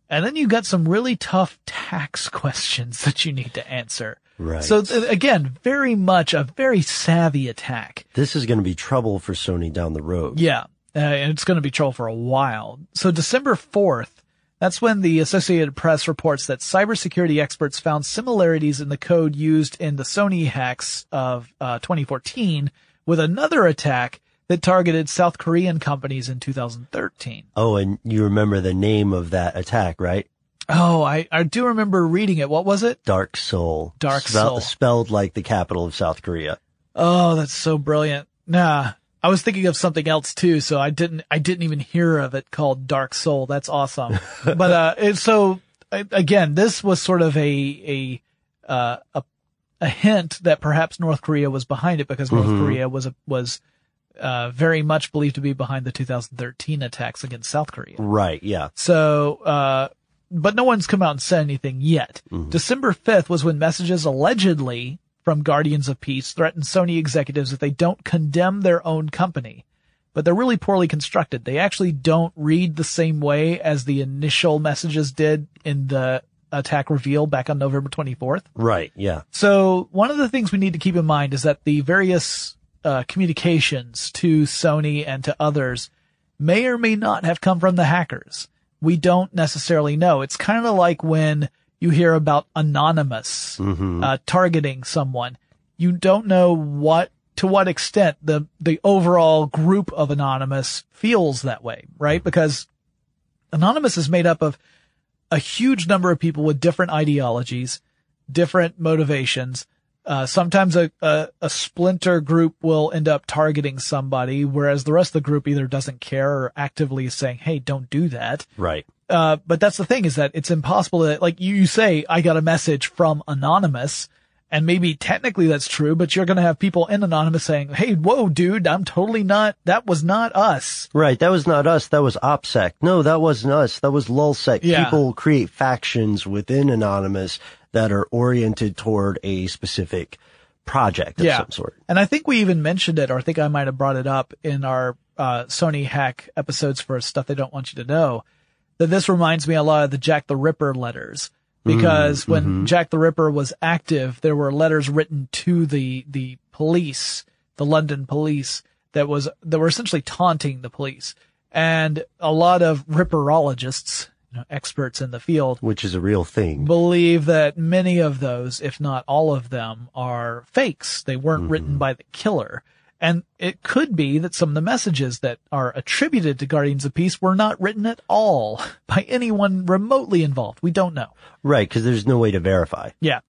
Speaker 2: And then you got some really tough tax questions that you need to answer.
Speaker 3: Right.
Speaker 2: So th- again, very much a very savvy attack.
Speaker 3: This is going to be trouble for Sony down the road.
Speaker 2: Yeah. Uh, and it's going to be trouble for a while. So December fourth, that's when the Associated Press reports that cybersecurity experts found similarities in the code used in the Sony hacks of uh, twenty fourteen with another attack that targeted South Korean companies in two thousand thirteen.
Speaker 3: Oh, and you remember the name of that attack, right?
Speaker 2: Oh, I, I do remember reading it. What was it?
Speaker 3: Dark Seoul.
Speaker 2: Dark
Speaker 3: Spell-
Speaker 2: Seoul.
Speaker 3: Spelled like the capital of South Korea.
Speaker 2: Oh, that's so brilliant. Nah, I was thinking of something else too, so I didn't, I didn't even hear of it called Dark Seoul. That's awesome. But, uh, it, so again, this was sort of a, a, uh, a, a hint that perhaps North Korea was behind it because North
Speaker 3: Mhm.
Speaker 2: Korea was, a, was, uh, very much believed to be behind the two thousand thirteen attacks against South Korea.
Speaker 3: Right, yeah.
Speaker 2: So, uh, but no one's come out and said anything yet.
Speaker 3: Mhm.
Speaker 2: December fifth was when messages allegedly from Guardians of Peace threatened Sony executives if they don't condemn their own company. But they're really poorly constructed. They actually don't read the same way as the initial messages did in the attack reveal back on November twenty-fourth.
Speaker 3: Right, yeah.
Speaker 2: So one of the things we need to keep in mind is that the various uh, communications to Sony and to others may or may not have come from the hackers. We don't necessarily know. It's kind of like when you hear about Anonymous
Speaker 3: Mhm.
Speaker 2: uh, targeting someone. You don't know what, to what extent the, the overall group of Anonymous feels that way, right? Because Anonymous is made up of a huge number of people with different ideologies, different motivations. Uh, sometimes a, a, a splinter group will end up targeting somebody, whereas the rest of the group either doesn't care or actively is saying, hey, don't do that.
Speaker 3: Right.
Speaker 2: Uh, but that's the thing is that it's impossible to, like you, you say, I got a message from Anonymous, and maybe technically that's true, but you're going to have people in Anonymous saying, hey, whoa, dude, I'm totally not, that was not us.
Speaker 3: Right, that was not us, that was OPSEC. No, that wasn't us, that was LulzSec.
Speaker 2: Yeah.
Speaker 3: People create factions within Anonymous that are oriented toward a specific project of
Speaker 2: Yeah.
Speaker 3: some sort.
Speaker 2: And I think we even mentioned it, or I think I might have brought it up in our uh, Sony hack episodes for Stuff They Don't Want You to Know, that this reminds me a lot of the Jack the Ripper letters. Because
Speaker 3: Mm,
Speaker 2: when
Speaker 3: mhm.
Speaker 2: Jack the Ripper was active, there were letters written to the the police, the London police, that was that were essentially taunting the police. And a lot of ripperologists, you know, experts in the field,
Speaker 3: Which is a real thing.
Speaker 2: believe that many of those, if not all of them, are fakes. They weren't written by the killer. And it could be that some of the messages that are attributed to Guardians of Peace were not written at all by anyone remotely involved. We don't know.
Speaker 3: Right, because there's no way to verify.
Speaker 2: Yeah.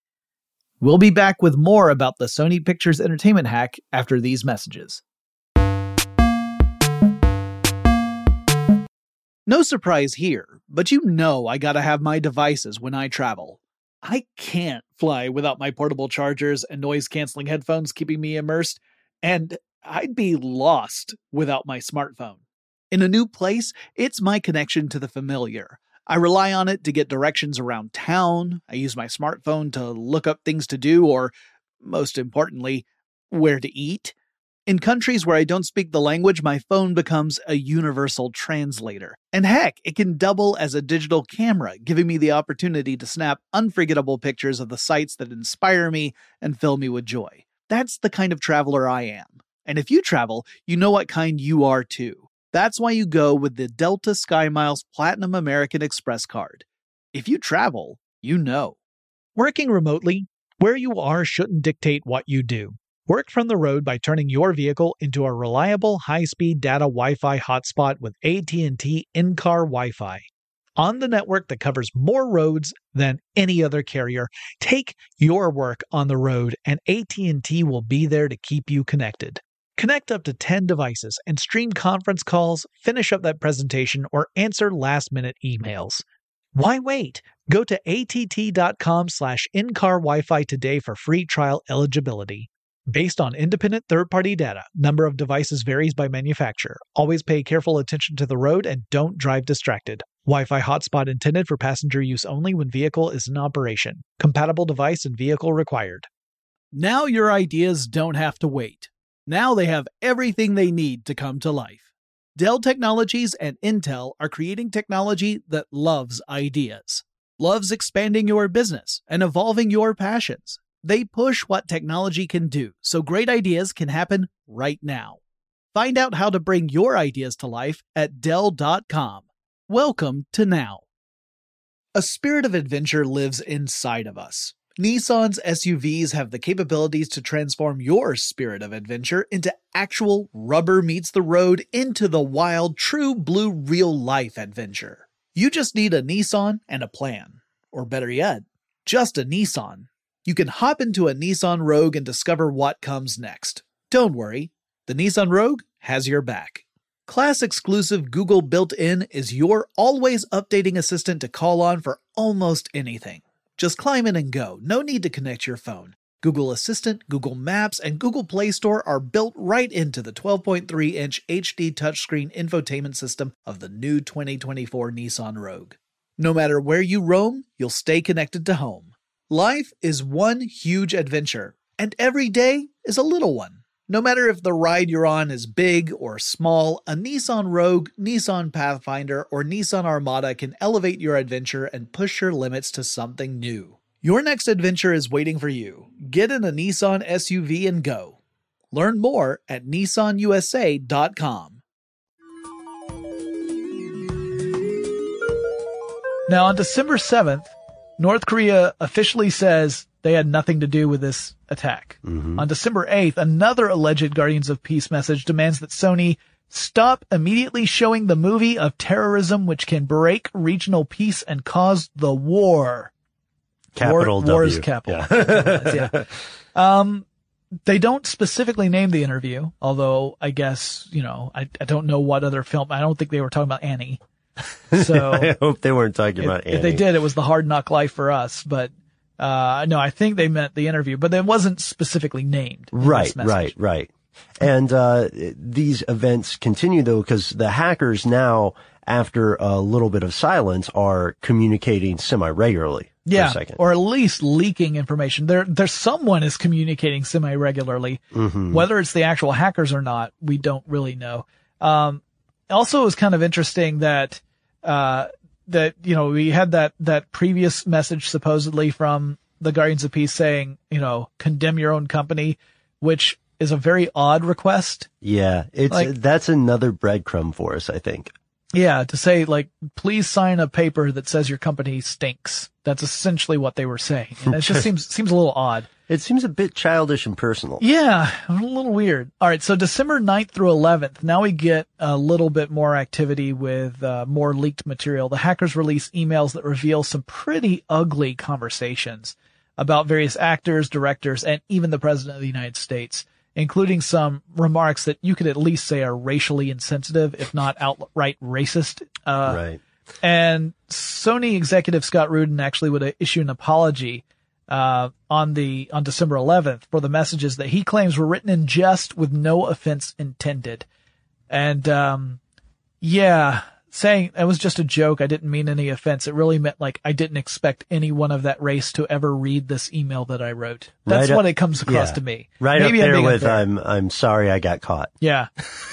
Speaker 1: We'll be back with more about the Sony Pictures Entertainment hack after these messages. No surprise here, but you know I gotta have my devices when I travel. I can't fly without my portable chargers and noise-canceling headphones keeping me immersed, and I'd be lost without my smartphone. In a new place, it's my connection to the familiar. I rely on it to get directions around town, I use my smartphone to look up things to do, or, most importantly, where to eat. In countries where I don't speak the language, my phone becomes a universal translator. And heck, it can double as a digital camera, giving me the opportunity to snap unforgettable pictures of the sights that inspire me and fill me with joy. That's the kind of traveler I am. And if you travel, you know what kind you are too. That's why you go with the Delta SkyMiles Platinum American Express card. If you travel, you know.
Speaker 2: Working remotely, where you are shouldn't dictate what you do. Work from the road by turning your vehicle into a reliable high-speed data Wi-Fi hotspot with A T and T in-car Wi-Fi. On the network that covers more roads than any other carrier, take your work on the road and A T and T will be there to keep you connected. Connect up to ten devices and stream conference calls, finish up that presentation, or answer last-minute emails. Why wait? Go to att.com slash in-car Wi-Fi today for free trial eligibility. Based on independent third-party data, number of devices varies by manufacturer. Always pay careful attention to the road and don't drive distracted. Wi-Fi hotspot intended for passenger use only when vehicle is in operation. Compatible device and vehicle required.
Speaker 1: Now your ideas don't have to wait. Now they have everything they need to come to life. Dell Technologies and Intel are creating technology that loves ideas, loves expanding your business and evolving your passions. They push what technology can do, so great ideas can happen right now. Find out how to bring your ideas to life at Dell dot com. Welcome to Now. A spirit of adventure lives inside of us. Nissan's S U Vs have the capabilities to transform your spirit of adventure into actual rubber meets the road, into the wild, true blue real life adventure. You just need a Nissan and a plan. Or better yet, just a Nissan. You can hop into a Nissan Rogue and discover what comes next. Don't worry, the Nissan Rogue has your back. Class-exclusive Google built-in is your always updating assistant to call on for almost anything. Just climb in and go. No need to connect your phone. Google Assistant, Google Maps, and Google Play Store are built right into the twelve point three inch H D touchscreen infotainment system of the new twenty twenty-four Nissan Rogue. No matter where you roam, you'll stay connected to home. Life is one huge adventure, and every day is a little one. No matter if the ride you're on is big or small, a Nissan Rogue, Nissan Pathfinder, or Nissan Armada can elevate your adventure and push your limits to something new. Your next adventure is waiting for you. Get in a Nissan S U V and go. Learn more at Nissan U S A dot com.
Speaker 2: Now, on December seventh, North Korea officially says they had nothing to do with this attack.
Speaker 3: Mm-hmm.
Speaker 2: On December eighth, another alleged Guardians of Peace message demands that Sony stop immediately showing the movie of terrorism which can break regional peace and cause the war.
Speaker 3: Capital
Speaker 2: war,
Speaker 3: W.
Speaker 2: War is capital.
Speaker 3: Yeah.
Speaker 2: yeah. Um, they don't specifically name the interview, although I guess, you know, I, I don't know what other film. I don't think they were talking about Annie. So
Speaker 3: I hope they weren't talking
Speaker 2: if,
Speaker 3: about Annie.
Speaker 2: If they did, it was the Hard Knock Life for us, but Uh, no, I think they meant the interview, but it wasn't specifically named.
Speaker 3: Right, right, right. And, uh, these events continue though, because the hackers now, after a little bit of silence, are communicating semi-regularly.
Speaker 2: Yeah.
Speaker 3: For a second.
Speaker 2: Or at least leaking information. There, there's someone is communicating semi-regularly.
Speaker 3: Mm-hmm.
Speaker 2: Whether it's the actual hackers or not, we don't really know. Um, also it was kind of interesting that, uh, that, you know, we had that, that previous message supposedly from the Guardians of Peace saying, you know, condemn your own company, which is a very odd request.
Speaker 3: Yeah. It's,
Speaker 2: like,
Speaker 3: that's another breadcrumb for us, I think.
Speaker 2: Yeah. To say like, please sign a paper that says your company stinks. That's essentially what they were saying. And it just seems, seems a little odd.
Speaker 3: It seems a bit childish and personal.
Speaker 2: Yeah, a little weird. All right, so December ninth through eleventh, now we get a little bit more activity with uh, more leaked material. The hackers release emails that reveal some pretty ugly conversations about various actors, directors, and even the President of the United States, including some remarks that you could at least say are racially insensitive, if not outright racist. Uh,
Speaker 3: right.
Speaker 2: And Sony executive Scott Rudin actually would issue an apology uh, on the, on December eleventh for the messages that he claims were written in jest with no offense intended. And, um, yeah, saying it was just a joke. I didn't mean any offense. It really meant like I didn't expect anyone of that race to ever read this email that I wrote. That's
Speaker 3: right
Speaker 2: what
Speaker 3: up,
Speaker 2: it comes across
Speaker 3: yeah.
Speaker 2: to me.
Speaker 3: Right
Speaker 2: Maybe
Speaker 3: up
Speaker 2: I'm
Speaker 3: there
Speaker 2: being
Speaker 3: with
Speaker 2: unfair.
Speaker 3: I'm, I'm sorry I got caught.
Speaker 2: Yeah.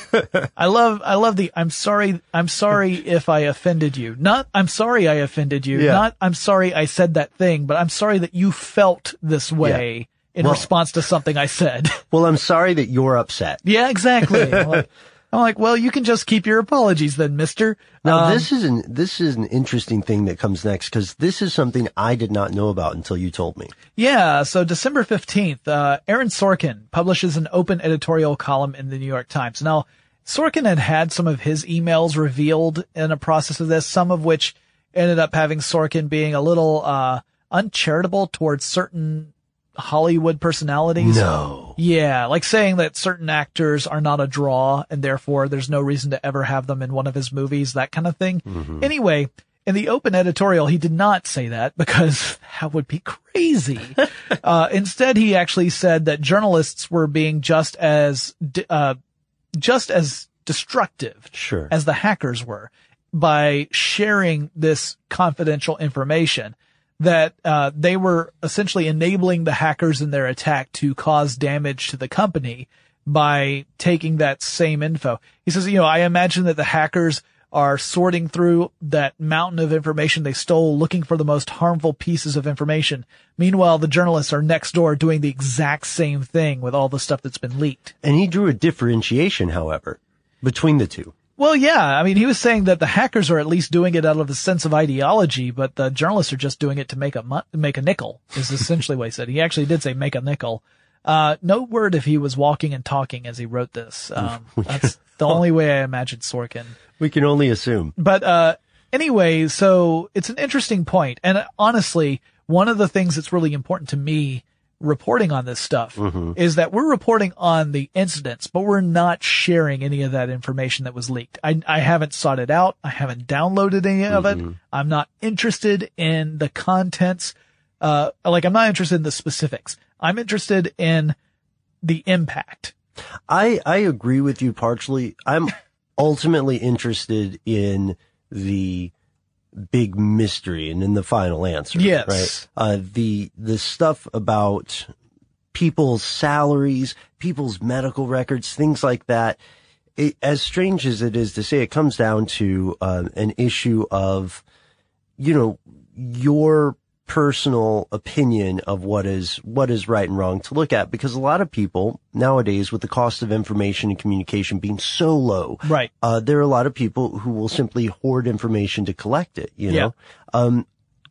Speaker 2: I love, I love the, I'm sorry, I'm sorry if I offended you. Not, I'm sorry I offended you.
Speaker 3: Yeah.
Speaker 2: Not, I'm sorry I said that thing, but I'm sorry that you felt this way
Speaker 3: Yeah.
Speaker 2: in
Speaker 3: Well-
Speaker 2: response to something I said.
Speaker 3: Well, I'm sorry that you're upset.
Speaker 2: Yeah, exactly. I'm like, I'm like, well, you can just keep your apologies then, mister.
Speaker 3: Now,
Speaker 2: Um,
Speaker 3: this is an, this is an interesting thing that comes next, because this is something I did not know about until you told me.
Speaker 2: Yeah, so December fifteenth, uh, Aaron Sorkin publishes an open editorial column in the New York Times. Now, Sorkin had had some of his emails revealed in a process of this, some of which ended up having Sorkin being a little, uh, uncharitable towards certain Hollywood personalities.
Speaker 3: No.
Speaker 2: Yeah, like saying that certain actors are not a draw and therefore there's no reason to ever have them in one of his movies, that kind of thing.
Speaker 3: Mm-hmm.
Speaker 2: Anyway, in the open editorial, he did not say that because that would be crazy. uh, instead, he actually said that journalists were being just as, uh, just as destructive
Speaker 3: Sure.
Speaker 2: as the hackers were by sharing this confidential information, that uh they were essentially enabling the hackers in their attack to cause damage to the company by taking that same info. He says, you know, I imagine that the hackers are sorting through that mountain of information they stole, looking for the most harmful pieces of information. Meanwhile, the journalists are next door doing the exact same thing with all the stuff that's been leaked.
Speaker 3: And he drew a differentiation, however, between the two.
Speaker 2: Well, yeah. I mean, he was saying that the hackers are at least doing it out of a sense of ideology, but the journalists are just doing it to make a mu- make a nickel, is essentially what he said. He actually did say make a nickel. Uh, no word if he was walking and talking as he wrote this. Um, that's the only way I imagine Sorkin.
Speaker 3: We can only assume.
Speaker 2: But, uh, anyway, so it's an interesting point. And uh, honestly, one of the things that's really important to me reporting on this stuff mm-hmm. is that we're reporting on the incidents, but we're not sharing any of that information that was leaked. I, I haven't sought it out. I haven't downloaded any of mm-hmm. it. I'm not interested in the contents. Uh, like I'm not interested in the specifics. I'm interested in the impact.
Speaker 3: I, I agree with you partially. I'm ultimately interested in the big mystery and in the final answer.
Speaker 2: Yes.
Speaker 3: Right. Uh, the, the stuff about people's salaries, people's medical records, things like that. It, as strange as it is to say, it comes down to, uh, an issue of, you know, your personal opinion of what is, what is right and wrong to look at, because a lot of people nowadays, with the cost of information and communication being so low,
Speaker 2: right.
Speaker 3: uh, there are a lot of people who will simply hoard information to collect it, you know?
Speaker 2: Yeah.
Speaker 3: Um,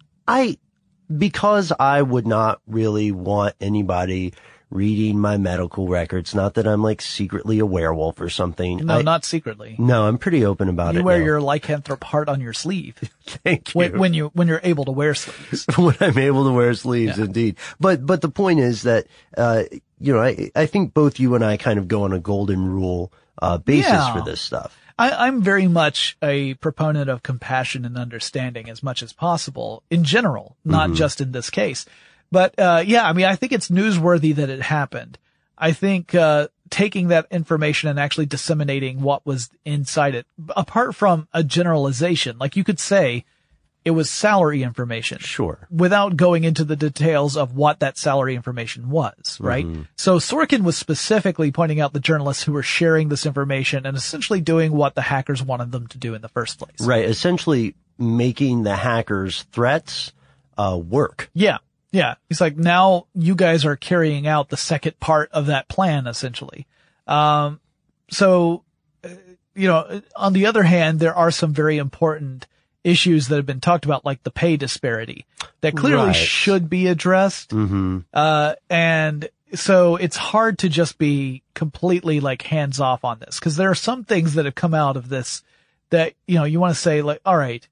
Speaker 3: I, because I would not really want anybody reading my medical records, not that I'm like secretly a werewolf or something.
Speaker 2: No,
Speaker 3: I,
Speaker 2: not secretly.
Speaker 3: No, I'm pretty open about
Speaker 2: you
Speaker 3: it.
Speaker 2: You wear
Speaker 3: now.
Speaker 2: your lycanthrope heart on your sleeve.
Speaker 3: Thank you.
Speaker 2: When, when you, when you're able to wear sleeves.
Speaker 3: When I'm able to wear sleeves,
Speaker 2: yeah.
Speaker 3: indeed. But, but the point is that, uh, you know, I, I think both you and I kind of go on a golden rule, uh, basis
Speaker 2: yeah.
Speaker 3: for this stuff.
Speaker 2: I, I'm very much a proponent of compassion and understanding as much as possible in general, not mm-hmm. just in this case. But, uh, yeah, I mean, I think it's newsworthy that it happened. I think, uh, taking that information and actually disseminating what was inside it, apart from a generalization, like you could say it was salary information.
Speaker 3: Sure.
Speaker 2: Without going into the details of what that salary information was, right? Mm-hmm. So Sorkin was specifically pointing out the journalists who were sharing this information and essentially doing what the hackers wanted them to do in the first place.
Speaker 3: Right. Essentially making the hackers' threats, uh, work.
Speaker 2: Yeah. Yeah. He's like, now you guys are carrying out the second part of that plan, essentially. Um, so, uh, you know, on the other hand, there are some very important issues that have been talked about, like the pay disparity that clearly
Speaker 3: right.
Speaker 2: should be addressed.
Speaker 3: Mm-hmm.
Speaker 2: Uh, and so it's hard to just be completely like hands off on this, because there are some things that have come out of this that, you know, you want to say like, all right,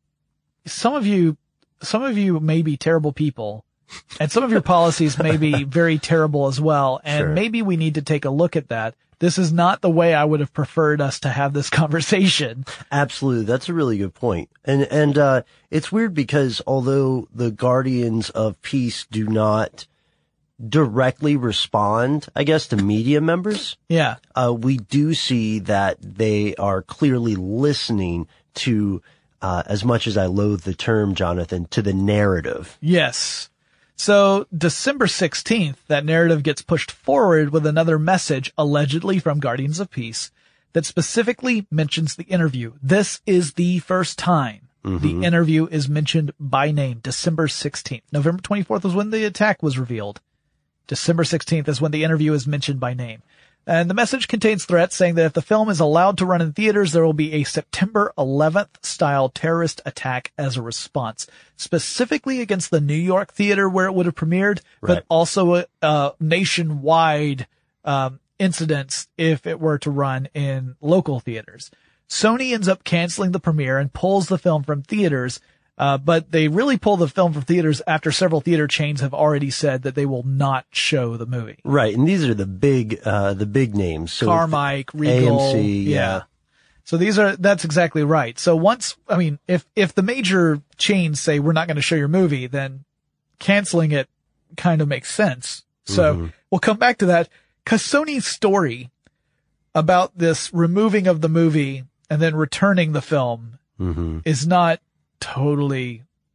Speaker 2: some of you, some of you may be terrible people. And some of your policies may be very terrible as well. And
Speaker 3: sure.
Speaker 2: maybe we need to take a look at that. This is not the way I would have preferred us to have this conversation.
Speaker 3: Absolutely. That's a really good point. And, and, uh, it's weird because although the Guardians of Peace do not directly respond, I guess, to media members.
Speaker 2: Yeah.
Speaker 3: Uh, we do see that they are clearly listening to, uh, as much as I loathe the term, Jonathan, to the narrative.
Speaker 2: Yes. So December sixteenth, that narrative gets pushed forward with another message, allegedly from Guardians of Peace, that specifically mentions the interview. This is the first time mm-hmm. the interview is mentioned by name, December sixteenth. November twenty-fourth was when the attack was revealed. December sixteenth is when the interview is mentioned by name. And the message contains threats saying that if the film is allowed to run in theaters, there will be a September eleventh style terrorist attack as a response, specifically against the New York theater where it would have premiered,
Speaker 3: right.
Speaker 2: but also uh, nationwide um, incidents if it were to run in local theaters. Sony ends up canceling the premiere and pulls the film from theaters. Uh, but they really pull the film from theaters after several theater chains have already said that they will not show the movie.
Speaker 3: Right. And these are the big, uh, the big names. So
Speaker 2: Carmike, Regal.
Speaker 3: A M C, yeah.
Speaker 2: yeah. So these are, that's exactly right. So once, I mean, if, if the major chains say we're not going to show your movie, then canceling it kind of makes sense. So mm-hmm. we'll come back to that, because Sony's story about this removing of the movie and then returning the film
Speaker 3: mm-hmm.
Speaker 2: is not totally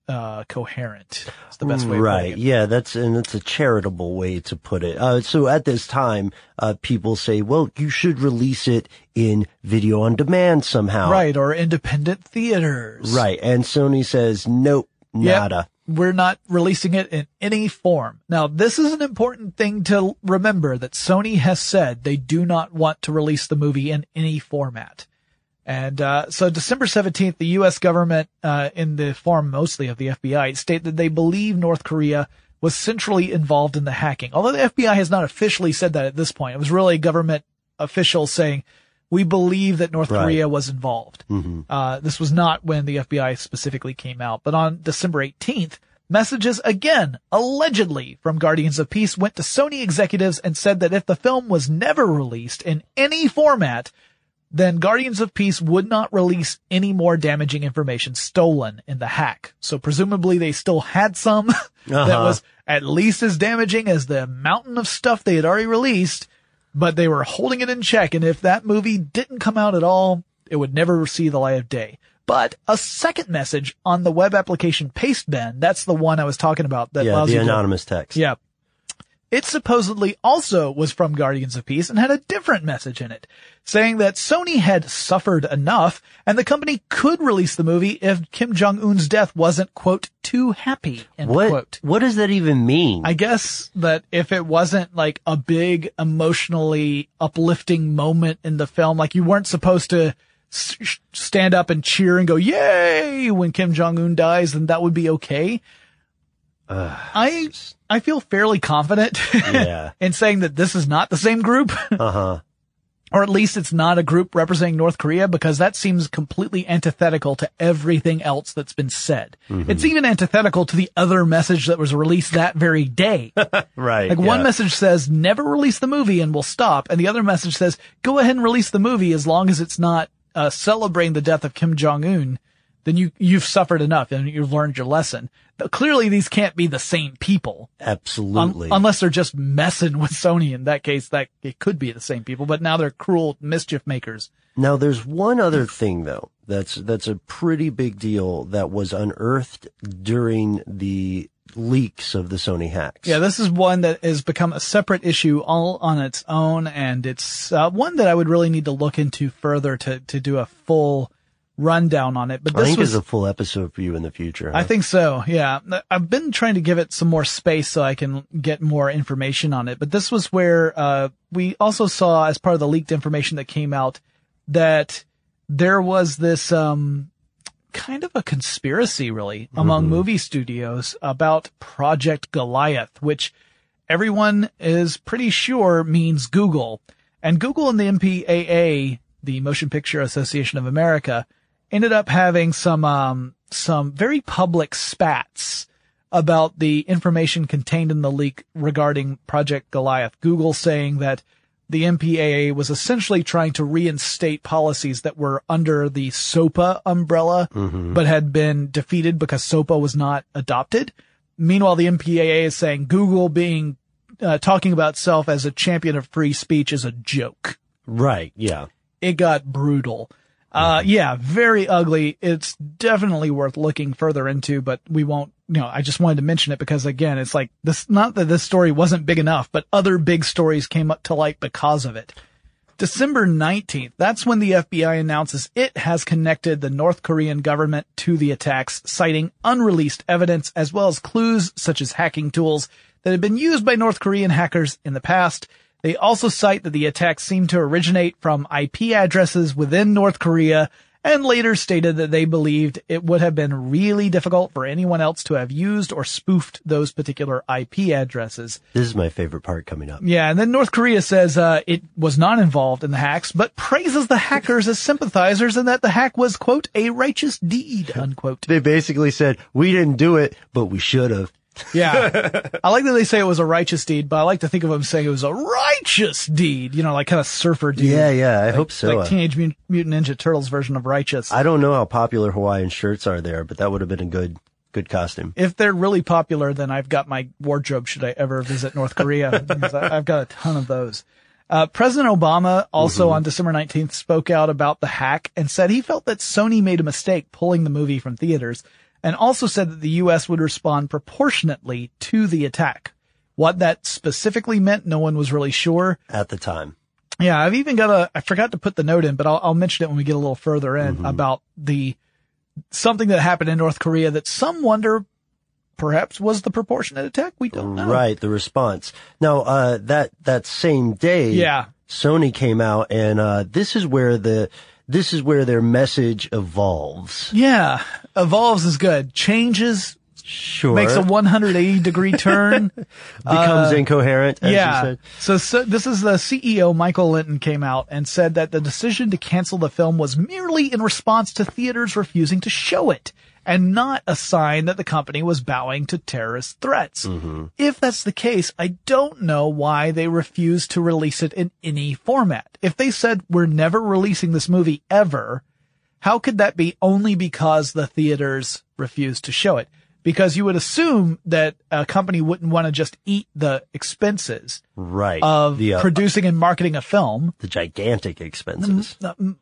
Speaker 2: uh, coherent. It's the best way of
Speaker 3: right.
Speaker 2: putting it.
Speaker 3: Yeah, that's, and it's a charitable way to put it. Uh, so at this time, uh, people say, well, you should release it in video on demand somehow.
Speaker 2: Right, or independent theaters.
Speaker 3: Right. And Sony says, nope, nada.
Speaker 2: Yep. We're not releasing it in any form. Now, this is an important thing to remember, that Sony has said they do not want to release the movie in any format. And uh so December seventeenth, the U S government, uh in the form mostly of the F B I, state that they believe North Korea was centrally involved in the hacking. Although the F B I has not officially said that at this point. It was really government officials saying, we believe that North
Speaker 3: Right.
Speaker 2: Korea was involved.
Speaker 3: Mm-hmm.
Speaker 2: Uh, this was not when the F B I specifically came out. But on December eighteenth, messages again, allegedly from Guardians of Peace, went to Sony executives and said that if the film was never released in any format, then Guardians of Peace would not release any more damaging information stolen in the hack. So presumably they still had some
Speaker 3: Uh-huh.
Speaker 2: that was at least as damaging as the mountain of stuff they had already released, but they were holding it in check. And if that movie didn't come out at all, it would never see the light of day. But a second message on the web application Pastebin, that's the one I was talking about. That
Speaker 3: Yeah,
Speaker 2: allows
Speaker 3: the
Speaker 2: you to-
Speaker 3: anonymous text.
Speaker 2: Yeah. It supposedly also was from Guardians of Peace and had a different message in it, saying that Sony had suffered enough and the company could release the movie if Kim Jong-un's death wasn't, quote, too happy, end
Speaker 3: What,
Speaker 2: quote.
Speaker 3: what does that even mean?
Speaker 2: I guess that if it wasn't like a big emotionally uplifting moment in the film, like you weren't supposed to s- stand up and cheer and go, yay, when Kim Jong-un dies, then that would be okay.
Speaker 3: Uh,
Speaker 2: I, I feel fairly confident
Speaker 3: yeah.
Speaker 2: in saying that this is not the same group,
Speaker 3: Uh-huh.
Speaker 2: or at least it's not a group representing North Korea, because that seems completely antithetical to everything else that's been said.
Speaker 3: Mm-hmm.
Speaker 2: It's even antithetical to the other message that was released that very day.
Speaker 3: Right.
Speaker 2: Like
Speaker 3: yeah.
Speaker 2: one message says, never release the movie and we'll stop. And the other message says, go ahead and release the movie as long as it's not uh, celebrating the death of Kim Jong-un. Then you, you've suffered enough and you've learned your lesson. But clearly these can't be the same people.
Speaker 3: Absolutely.
Speaker 2: Un- unless they're just messing with Sony. In that case, that it could be the same people, but now they're cruel mischief makers.
Speaker 3: Now there's one other thing though, that's, that's a pretty big deal that was unearthed during the leaks of the Sony hacks.
Speaker 2: Yeah, this is one that has become a separate issue all on its own, and it's uh, one that I would really need to look into further to, to do a full rundown on it. But this
Speaker 3: I think
Speaker 2: was,
Speaker 3: is a full episode for you in the future. Huh?
Speaker 2: I think so. Yeah. I've been trying to give it some more space so I can get more information on it. But this was where, uh, we also saw as part of the leaked information that came out that there was this, um, kind of a conspiracy really among
Speaker 3: Mm-hmm.
Speaker 2: movie studios about Project Goliath, which everyone is pretty sure means Google. And Google and the M P A A, the Motion Picture Association of America, ended up having some, um, some very public spats about the information contained in the leak regarding Project Goliath. Google saying that the M P A A was essentially trying to reinstate policies that were under the SOPA umbrella,
Speaker 3: Mm-hmm.
Speaker 2: but had been defeated because SOPA was not adopted. Meanwhile, the M P A A is saying Google being, uh, talking about itself as a champion of free speech is a joke.
Speaker 3: Right. Yeah.
Speaker 2: It got brutal. Uh, yeah, very ugly. It's definitely worth looking further into, but we won't, you know, I just wanted to mention it because again, it's like this, not that this story wasn't big enough, but other big stories came up to light because of it. December nineteenth, that's when the F B I announces it has connected the North Korean government to the attacks, citing unreleased evidence as well as clues such as hacking tools that had been used by North Korean hackers in the past. They also cite that the attacks seem to originate from I P addresses within North Korea, and later stated that they believed it would have been really difficult for anyone else to have used or spoofed those particular I P addresses.
Speaker 3: This is my favorite part coming up.
Speaker 2: Yeah, and then North Korea says uh it was not involved in the hacks, but praises the hackers as sympathizers and that the hack was, quote, a righteous deed, unquote.
Speaker 3: They basically said, we didn't do it, but we should have.
Speaker 2: Yeah. I like that they say it was a righteous deed, but I like to think of them saying it was a righteous deed, you know, like kind of surfer dude.
Speaker 3: Yeah, yeah, I
Speaker 2: Like-
Speaker 3: hope so.
Speaker 2: Like Teenage Mut- Mutant Ninja Turtles version of righteous.
Speaker 3: I don't know how popular Hawaiian shirts are there, but that would have been a good, good costume.
Speaker 2: If they're really popular, then I've got my wardrobe should I ever visit North Korea. Because I- I've got a ton of those. Uh, President Obama also
Speaker 3: Mm-hmm.
Speaker 2: on December nineteenth spoke out about the hack and said he felt that Sony made a mistake pulling the movie from theaters. and also said that the U S would respond proportionately to the attack. What that specifically meant, no one was really sure
Speaker 3: at the time.
Speaker 2: Yeah, I've even got a, I forgot to put the note in, but I'll, I'll mention it when we get a little further in mm-hmm. about the, something that happened in North Korea that some wonder perhaps was the proportionate attack. We don't know.
Speaker 3: Right, the response. Now, uh, that, that same day,
Speaker 2: yeah.
Speaker 3: Sony came out and, uh, this is where the, this is where their message evolves.
Speaker 2: Yeah, evolves is good. Changes.
Speaker 3: Sure.
Speaker 2: Makes a one hundred eighty degree turn.
Speaker 3: Becomes uh, incoherent, as
Speaker 2: yeah.
Speaker 3: you said.
Speaker 2: So, so this is the C E O, Michael Linton, came out and said that the decision to cancel the film was merely in response to theaters refusing to show it, and not a sign that the company was bowing to terrorist threats.
Speaker 3: Mm-hmm.
Speaker 2: If that's the case, I don't know why they refused to release it in any format. If they said, we're never releasing this movie ever, how could that be only because the theaters refused to show it? Because you would assume that a company wouldn't want to just eat the expenses
Speaker 3: right.
Speaker 2: of
Speaker 3: the, uh,
Speaker 2: producing and marketing a film.
Speaker 3: The gigantic expenses.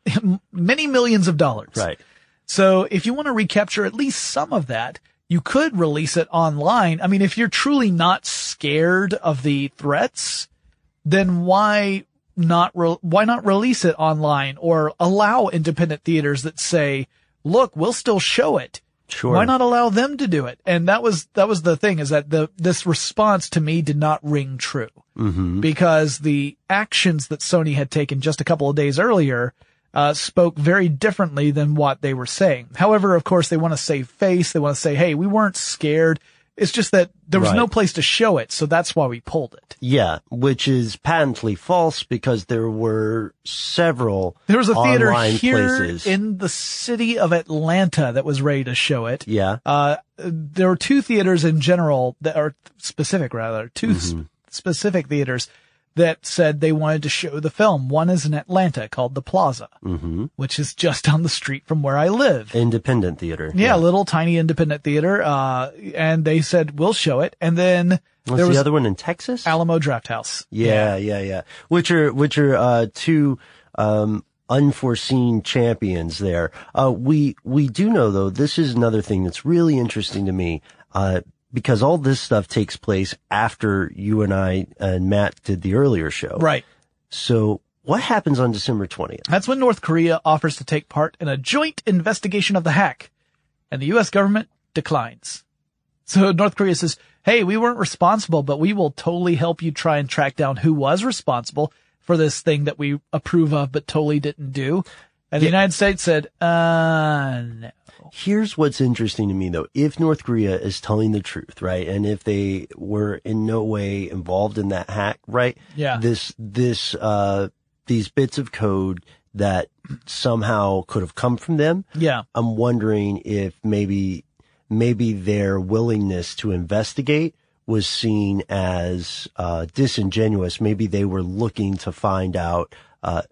Speaker 2: Many millions of dollars.
Speaker 3: Right.
Speaker 2: So if you want to recapture at least some of that, you could release it online. I mean, if you're truly not scared of the threats, then why not, re- why not release it online or allow independent theaters that say, look, we'll still show it.
Speaker 3: Sure.
Speaker 2: Why not allow them to do it? And that was, that was the thing, is that the, this response to me did not ring true.
Speaker 3: Mm-hmm.
Speaker 2: Because the actions that Sony had taken just a couple of days earlier, uh, spoke very differently than what they were saying. However, of course, they want to save face. They want to say, hey, we weren't scared. It's just that there was
Speaker 3: right.
Speaker 2: no place to show it. So that's why we pulled it.
Speaker 3: Yeah. Which is patently false because there were several
Speaker 2: There was a theater
Speaker 3: online
Speaker 2: here
Speaker 3: places.
Speaker 2: in the city of Atlanta that was ready to show it.
Speaker 3: Yeah.
Speaker 2: Uh, there were two theaters in general that are specific rather, two
Speaker 3: mm-hmm.
Speaker 2: sp- specific theaters that said they wanted to show the film. One is in Atlanta called the Plaza,
Speaker 3: mm-hmm.
Speaker 2: which is just down the street from where I live.
Speaker 3: Independent theater.
Speaker 2: Yeah, yeah. A little tiny independent theater. Uh, and they said, we'll show it. And then
Speaker 3: What's
Speaker 2: there was
Speaker 3: the other one in Texas?
Speaker 2: Alamo Drafthouse.
Speaker 3: Yeah, yeah, yeah. yeah. Which are, which are, uh, two, um, unforeseen champions there. Uh, we, we do know though, this is another thing that's really interesting to me. Uh, Because all this stuff takes place after you and I and Matt did the earlier show.
Speaker 2: Right.
Speaker 3: So what happens on December twentieth?
Speaker 2: That's when North Korea offers to take part in a joint investigation of the hack, and the U S government declines. So North Korea says, hey, we weren't responsible, but we will totally help you try and track down who was responsible for this thing that we approve of but totally didn't do. And the
Speaker 3: yeah.
Speaker 2: United States said, uh, no.
Speaker 3: Here's what's interesting to me though. If North Korea is telling the truth, right? And if they were in no way involved in that hack, right?
Speaker 2: Yeah.
Speaker 3: This, this, uh, these bits of code that somehow could have come from them.
Speaker 2: Yeah.
Speaker 3: I'm wondering if maybe, maybe their willingness to investigate was seen as, uh, disingenuous. Maybe they were looking to find out, uh,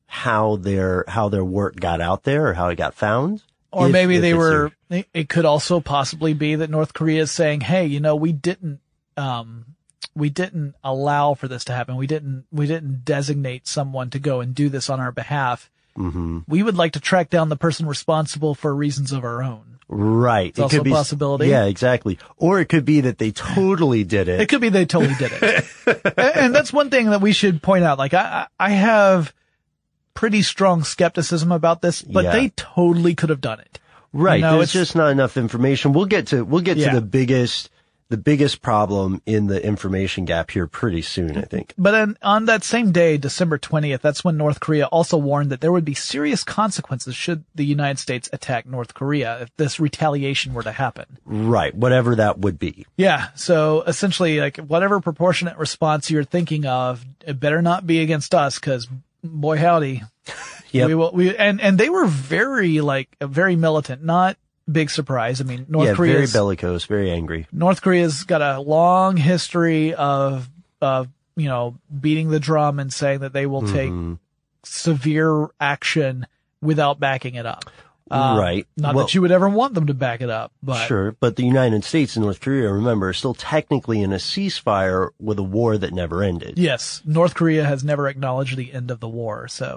Speaker 3: how their, how their work got out there or how it got found.
Speaker 2: Or
Speaker 3: If,
Speaker 2: maybe
Speaker 3: if
Speaker 2: they were,
Speaker 3: a,
Speaker 2: it could also possibly be that North Korea is saying, hey, you know, we didn't, um, we didn't allow for this to happen. We didn't, we didn't designate someone to go and do this on our behalf.
Speaker 3: mm-hmm.
Speaker 2: We would like to track down the person responsible for reasons of our own.
Speaker 3: Right.
Speaker 2: It's also
Speaker 3: could be,
Speaker 2: a possibility.
Speaker 3: Yeah, exactly. Or it could be that they totally did it.
Speaker 2: It could be they totally did it. and, and that's one thing that we should point out. Like I, I have pretty strong skepticism about this, but
Speaker 3: yeah.
Speaker 2: they totally could have done it.
Speaker 3: Right.
Speaker 2: You know,
Speaker 3: There's
Speaker 2: it's
Speaker 3: just not enough information. We'll get to, we'll get
Speaker 2: yeah.
Speaker 3: to the biggest, the biggest problem in the information gap here pretty soon, I think.
Speaker 2: But on, on that same day, December twentieth, that's when North Korea also warned that there would be serious consequences should the United States attack North Korea if this retaliation were to happen.
Speaker 3: Right. Whatever that would be.
Speaker 2: Yeah. So essentially, like, whatever proportionate response you're thinking of, it better not be against us, because boy howdy.
Speaker 3: Yep.
Speaker 2: We will, we, and, and they were very, like, very militant, not big surprise. I mean, North
Speaker 3: yeah,
Speaker 2: Korea's
Speaker 3: very bellicose, very angry.
Speaker 2: North Korea's got a long history of, of, you know, beating the drum and saying that they will
Speaker 3: mm-hmm.
Speaker 2: take severe action without backing it up. Um,
Speaker 3: right.
Speaker 2: Not
Speaker 3: well,
Speaker 2: that you would ever want them to back it up, but.
Speaker 3: Sure. But the United States and North Korea, remember, are still technically in a ceasefire with a war that never ended.
Speaker 2: Yes. North Korea has never acknowledged the end of the war. So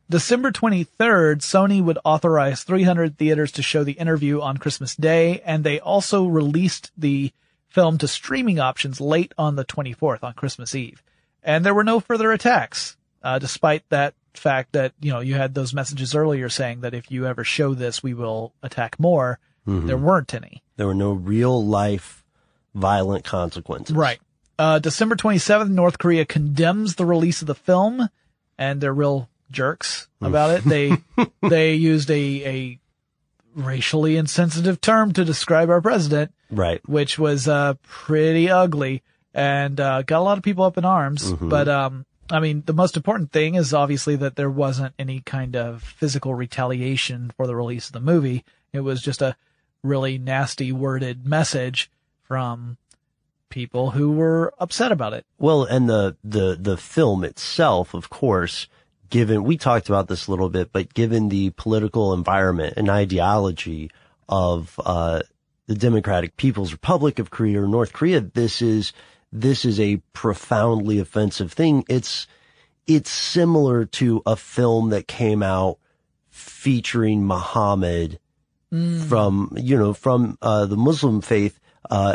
Speaker 2: December twenty-third, Sony would authorize three hundred theaters to show the interview on Christmas Day, and they also released the film to streaming options late on the twenty-fourth, on Christmas Eve. And there were no further attacks, uh, despite that fact that, you know, you had those messages earlier saying that if you ever show this, we will attack more. Mm-hmm. There weren't any.
Speaker 3: There were no real life violent consequences.
Speaker 2: Right. Uh, December twenty-seventh, North Korea condemns the release of the film, and they're real jerks about it. They, they used a, a racially insensitive term to describe our president.
Speaker 3: Right.
Speaker 2: Which was, uh, pretty ugly and, uh, got a lot of people up in arms.
Speaker 3: Mm-hmm.
Speaker 2: But, um, I mean, the most important thing is obviously that there wasn't any kind of physical retaliation for the release of the movie. It was just a really nasty worded message from people who were upset about it.
Speaker 3: Well, and the, the, the film itself, of course, given, we talked about this a little bit, but given the political environment and ideology of, uh, the Democratic People's Republic of Korea or North Korea, this is, this is a profoundly offensive thing. It's, it's similar to a film that came out featuring Muhammad mm. from, you know, from, uh, the Muslim faith, uh,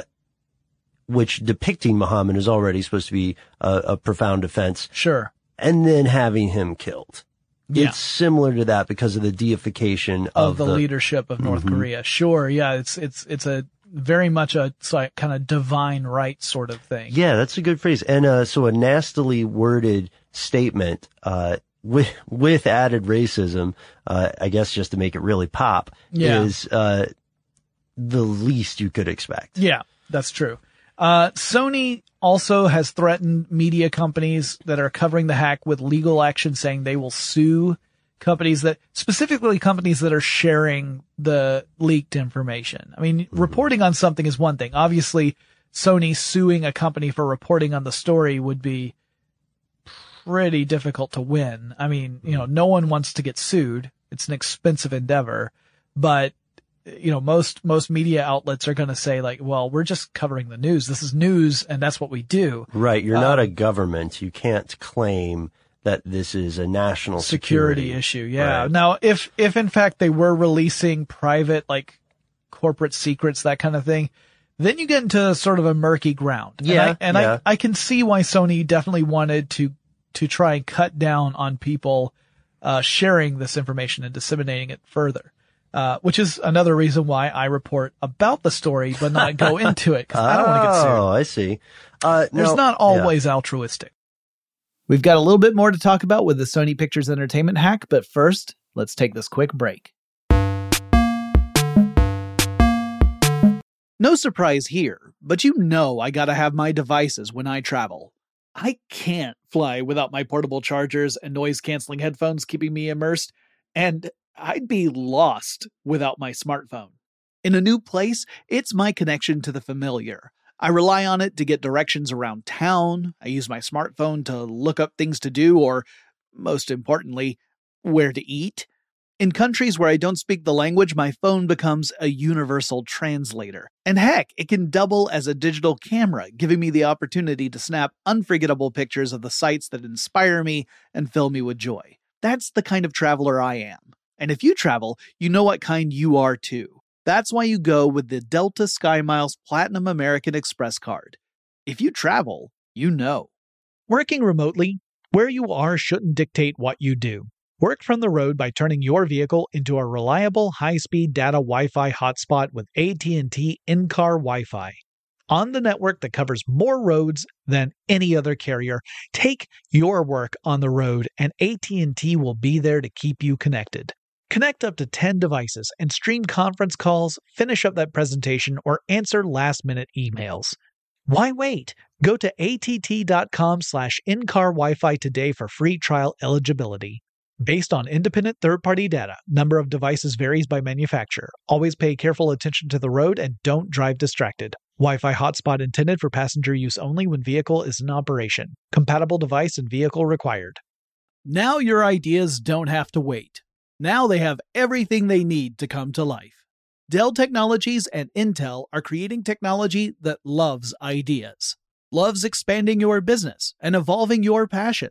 Speaker 3: which depicting Muhammad is already supposed to be a, a profound offense.
Speaker 2: Sure.
Speaker 3: And then having him killed.
Speaker 2: Yeah.
Speaker 3: It's similar to that because of the deification of,
Speaker 2: of the, the leadership of North mm-hmm. Korea. Sure. Yeah. It's, it's, it's a very much a like, kind of divine right sort of thing.
Speaker 3: Yeah. That's a good phrase. And, uh, so a nastily worded statement, uh, with, with added racism, uh, I guess just to make it really pop
Speaker 2: yeah.
Speaker 3: is, uh, the least you could expect.
Speaker 2: Yeah. That's true. Uh, Sony also has threatened media companies that are covering the hack with legal action, saying they will sue companies that, specifically companies that are sharing the leaked information. I mean, mm-hmm. reporting on something is one thing. Obviously, Sony suing a company for reporting on the story would be pretty difficult to win. I mean, you know, no one wants to get sued. It's an expensive endeavor, but you know, most, most media outlets are going to say like, well, we're just covering the news. This is news and that's what we do.
Speaker 3: Right. You're
Speaker 2: um,
Speaker 3: not a government. You can't claim that this is a national security,
Speaker 2: security issue. Yeah.
Speaker 3: Right.
Speaker 2: Now, if, if in fact they were releasing private, like corporate secrets, that kind of thing, then you get into sort of a murky ground.
Speaker 3: Yeah.
Speaker 2: And I, and
Speaker 3: yeah.
Speaker 2: I, I can see why Sony definitely wanted to, to try and cut down on people, uh, sharing this information and disseminating it further. Uh, which is another reason why I report about the story, but not go into it, because I don't want to get sued.
Speaker 3: Oh, I see. Uh,
Speaker 2: There's
Speaker 3: no,
Speaker 2: not always yeah. altruistic.
Speaker 1: We've got a little bit more to talk about with the Sony Pictures Entertainment hack, but first, let's take this quick break. No surprise here, but you know I gotta have my devices when I travel. I can't fly without my portable chargers and noise-canceling headphones keeping me immersed, and I'd be lost without my smartphone. In a new place, it's my connection to the familiar. I rely on it to get directions around town. I use my smartphone to look up things to do, or, most importantly, where to eat. In countries where I don't speak the language, my phone becomes a universal translator. And heck, it can double as a digital camera, giving me the opportunity to snap unforgettable pictures of the sights that inspire me and fill me with joy. That's the kind of traveler I am. And if you travel, you know what kind you are too. That's why you go with the Delta SkyMiles Platinum American Express card. If you travel, you know.
Speaker 2: Working remotely, where you are shouldn't dictate what you do. Work from the road by turning your vehicle into a reliable high-speed data Wi-Fi hotspot with A T and T in-car Wi-Fi. On the network that covers more roads than any other carrier, take your work on the road and A T and T will be there to keep you connected. Connect up to ten devices and stream conference calls, finish up that presentation, or answer last-minute emails. Why wait? Go to att.com slash in-car Wi-Fi today for free trial eligibility. Based on independent third-party data, number of devices varies by manufacturer. Always pay careful attention to the road and don't drive distracted. Wi-Fi hotspot intended for passenger use only when vehicle is in operation. Compatible device and vehicle required.
Speaker 1: Now your ideas don't have to wait. Now they have everything they need to come to life. Dell Technologies and Intel are creating technology that loves ideas, loves expanding your business and evolving your passions.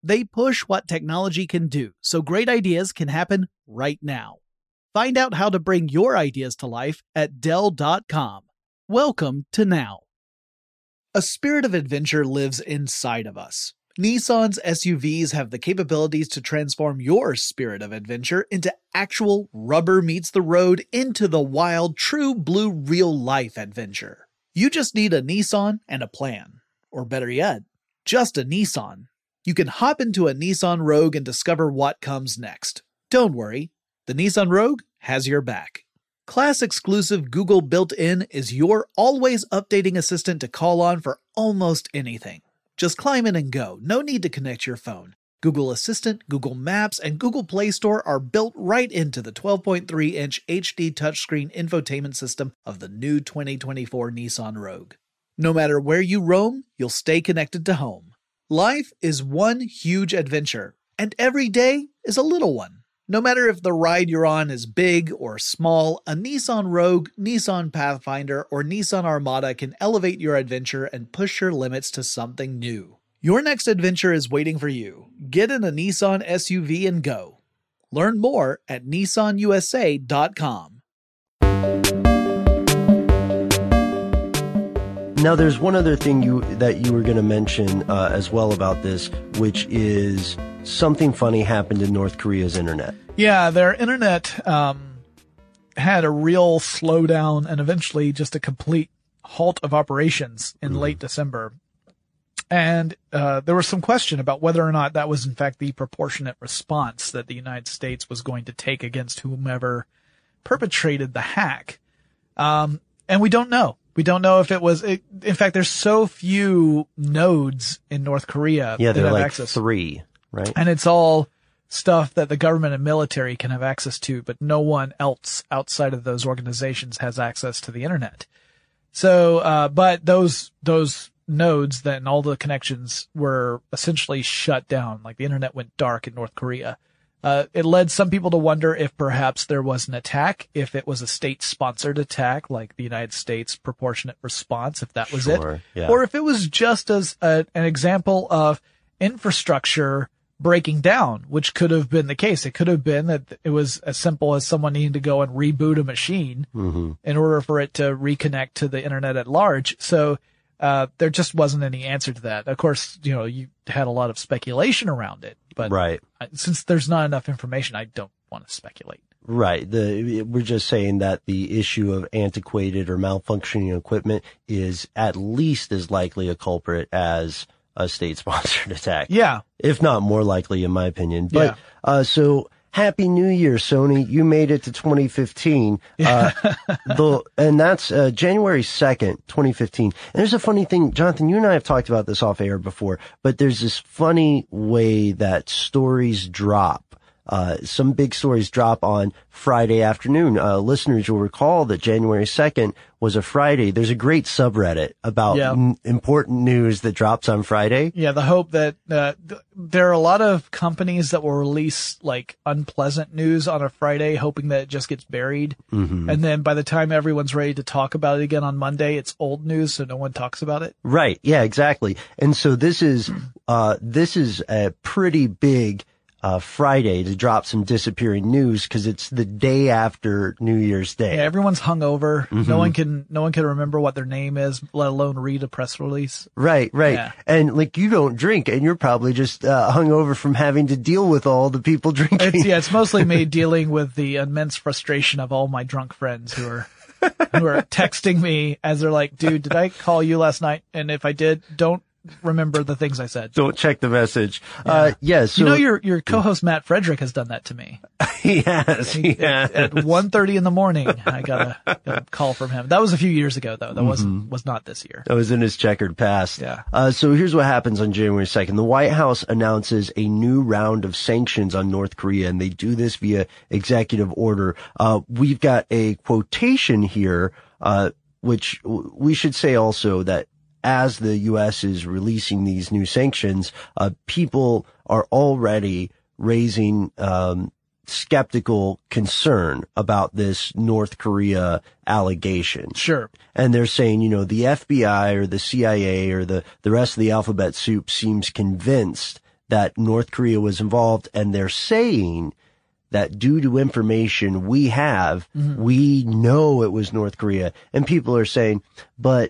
Speaker 1: They push what technology can do, so great ideas can happen right now. Find out how to bring your ideas to life at Dell dot com. Welcome to now. A spirit of adventure lives inside of us. Nissan's S U Vs have the capabilities to transform your spirit of adventure into actual rubber meets the road, into the wild, true blue real life adventure. You just need a Nissan and a plan. Or better yet, just a Nissan. You can hop into a Nissan Rogue and discover what comes next. Don't worry, the Nissan Rogue has your back. Class exclusive Google built-in is your always updating assistant to call on for almost anything. Just climb in and go, no need to connect your phone. Google Assistant, Google Maps, and Google Play Store are built right into the twelve point three inch H D touchscreen infotainment system of the new twenty twenty-four Nissan Rogue. No matter where you roam, you'll stay connected to home. Life is one huge adventure, and every day is a little one. No matter if the ride you're on is big or small, a Nissan Rogue, Nissan Pathfinder, or Nissan Armada can elevate your adventure and push your limits to something new. Your next adventure is waiting for you. Get in a Nissan S U V and go. Learn more at Nissan U S A dot com.
Speaker 3: Now, there's one other thing you that you were going to mention uh, as well about this, which is something funny happened in North Korea's internet.
Speaker 2: Yeah, their internet um, had a real slowdown and eventually just a complete halt of operations in mm. late December. And uh, there was some question about whether or not that was in fact the proportionate response that the United States was going to take against whomever perpetrated the hack. Um, and we don't know. We don't know if it was, it, in fact, there's so few nodes in North Korea.
Speaker 3: Yeah, there are like
Speaker 2: access.
Speaker 3: three, right?
Speaker 2: And it's all stuff that the government and military can have access to, but no one else outside of those organizations has access to the internet. So, uh, but those, those nodes then all the connections were essentially shut down. Like the internet went dark in North Korea. Uh, it led some people to wonder if perhaps there was an attack, if it was a state-sponsored attack, like the United States proportionate response, if that was
Speaker 3: sure,
Speaker 2: it,
Speaker 3: yeah.
Speaker 2: or if it was just as a, an example of infrastructure breaking down, which could have been the case. It could have been that it was as simple as someone needing to go and reboot a machine mm-hmm. in order for it to reconnect to the internet at large. So uh there just wasn't any answer to that. Of course, you know, you had a lot of speculation around it, but
Speaker 3: right.
Speaker 2: since there's not enough information, I don't want to speculate.
Speaker 3: Right. The, we're just saying that the issue of antiquated or malfunctioning equipment is at least as likely a culprit as a state-sponsored attack.
Speaker 2: Yeah.
Speaker 3: If not more likely, in my opinion. But,
Speaker 2: yeah.
Speaker 3: uh, so, Happy New Year, Sony. You made it to twenty fifteen. Uh, the, and that's, uh, January second, twenty fifteen. And there's a funny thing, Jonathan, you and I have talked about this off air before, but there's this funny way that stories drop. Uh, some big stories drop on Friday afternoon. Uh, listeners will recall that January second was a Friday. There's a great subreddit about
Speaker 2: yeah.
Speaker 3: n- important news that drops on Friday.
Speaker 2: Yeah, the hope that, uh, th- there are a lot of companies that will release like unpleasant news on a Friday, hoping that it just gets buried. Mm-hmm. And then by the time everyone's ready to talk about it again on Monday, it's old news, so no one talks about it.
Speaker 3: Right. Yeah, exactly. And so this is, uh, this is a pretty big Uh, Friday to drop some disappearing news because it's the day after New Year's Day.
Speaker 2: Yeah, everyone's hungover. Mm-hmm. No one can, no one can remember what their name is, let alone read a press release.
Speaker 3: Right, right.
Speaker 2: Yeah.
Speaker 3: And like you don't drink and you're probably just, uh, hungover from having to deal with all the people drinking.
Speaker 2: It's, yeah, it's mostly me dealing with the immense frustration of all my drunk friends who are, who are texting me as they're like, dude, did I call you last night? And if I did, don't remember the things I said.
Speaker 3: Don't check the message.
Speaker 2: Yeah.
Speaker 3: Uh, yeah, so,
Speaker 2: you know, your, your co-host Matt Frederick has done that to me.
Speaker 3: he has, he has.
Speaker 2: At, at one thirty in the morning, I got a, got a call from him. That was a few years ago though. That mm-hmm. wasn't, was not this year.
Speaker 3: That was in his checkered past.
Speaker 2: Yeah.
Speaker 3: Uh, so here's what happens on January second. The White House announces a new round of sanctions on North Korea, and they do this via executive order. Uh, we've got a quotation here, uh, which we should say also that as the U S is releasing these new sanctions, uh, people are already raising, um, skeptical concern about this North Korea allegation.
Speaker 2: Sure.
Speaker 3: And they're saying, you know, the F B I or the C I A or the, the rest of the alphabet soup seems convinced that North Korea was involved, and they're saying that due to information we have, mm-hmm. we know it was North Korea. And people are saying, but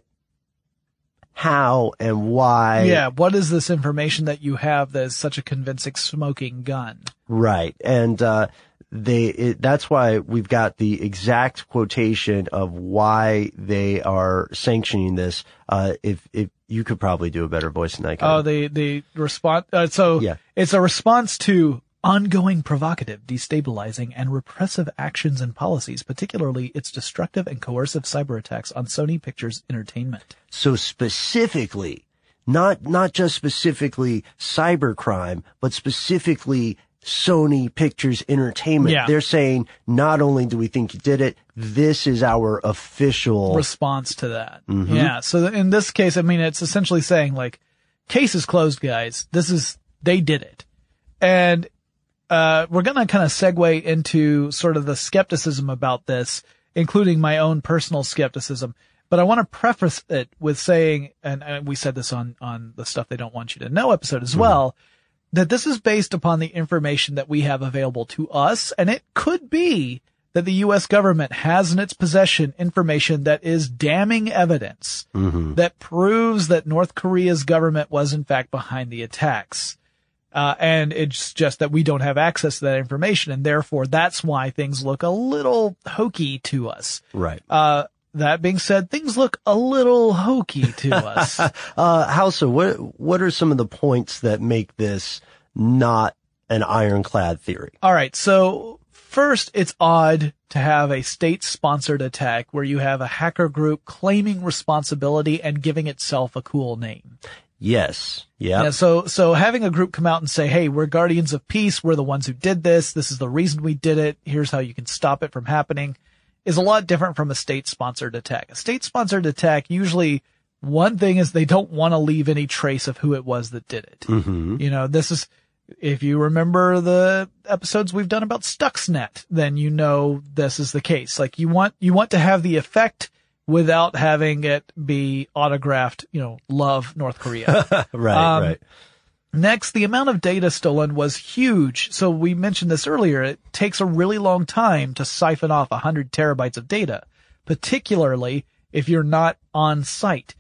Speaker 3: how and why?
Speaker 2: Yeah, what is this information that you have that is such a convincing smoking gun?
Speaker 3: Right. And uh they it, that's why we've got the exact quotation of why they are sanctioning this. Uh if if you could probably do a better voice than I can.
Speaker 2: Oh, the the response uh, so
Speaker 3: yeah.
Speaker 2: It's a response to ongoing provocative, destabilizing, and repressive actions and policies, particularly its destructive and coercive cyber attacks on Sony Pictures Entertainment.
Speaker 3: So specifically, not not just specifically cybercrime, but specifically Sony Pictures Entertainment.
Speaker 2: Yeah.
Speaker 3: They're saying, not only do we think you did it, this is our official
Speaker 2: response to that.
Speaker 3: Mm-hmm.
Speaker 2: Yeah. So in this case, I mean, it's essentially saying, like, case is closed, guys. This is, they did it. And Uh, we're going to kind of segue into sort of the skepticism about this, including my own personal skepticism. But I want to preface it with saying, and, and we said this on, on the Stuff They Don't Want You to Know episode as well, mm-hmm. that this is based upon the information that we have available to us. And it could be that the U S government has in its possession information that is damning evidence mm-hmm. that proves that North Korea's government was in fact behind the attacks. Uh, and it's just that we don't have access to that information, and therefore that's why things look a little hokey to us.
Speaker 3: Right.
Speaker 2: Uh, that being said, things look a little hokey to us.
Speaker 3: uh, Hausa, what, what are some of the points that make this not an ironclad theory?
Speaker 2: All right. So first, it's odd to have a state-sponsored attack where you have a hacker group claiming responsibility and giving itself a cool name.
Speaker 3: Yes. Yep.
Speaker 2: Yeah. So, so having a group come out and say, hey, we're guardians of peace. We're the ones who did this. This is the reason we did it. Here's how you can stop it from happening is a lot different from a state-sponsored attack. A state-sponsored attack, usually one thing is they don't want to leave any trace of who it was that did it.
Speaker 3: Mm-hmm.
Speaker 2: You know, this is, if you remember the episodes we've done about Stuxnet, then you know this is the case. Like you want, you want to have the effect without having it be autographed, you know, love North Korea.
Speaker 3: right,
Speaker 2: um,
Speaker 3: right.
Speaker 2: Next, the amount of data stolen was huge. So we mentioned this earlier. It takes a really long time to siphon off one hundred terabytes of data, particularly if you're not on site.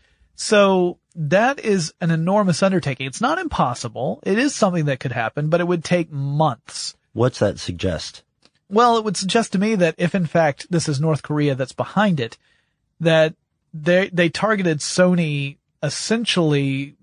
Speaker 2: So that is an enormous undertaking. It's not impossible. It is something that could happen, but it would take months.
Speaker 3: What's that suggest?
Speaker 2: Well, it would suggest to me that if in fact this is North Korea that's behind it, that they, they targeted Sony essentially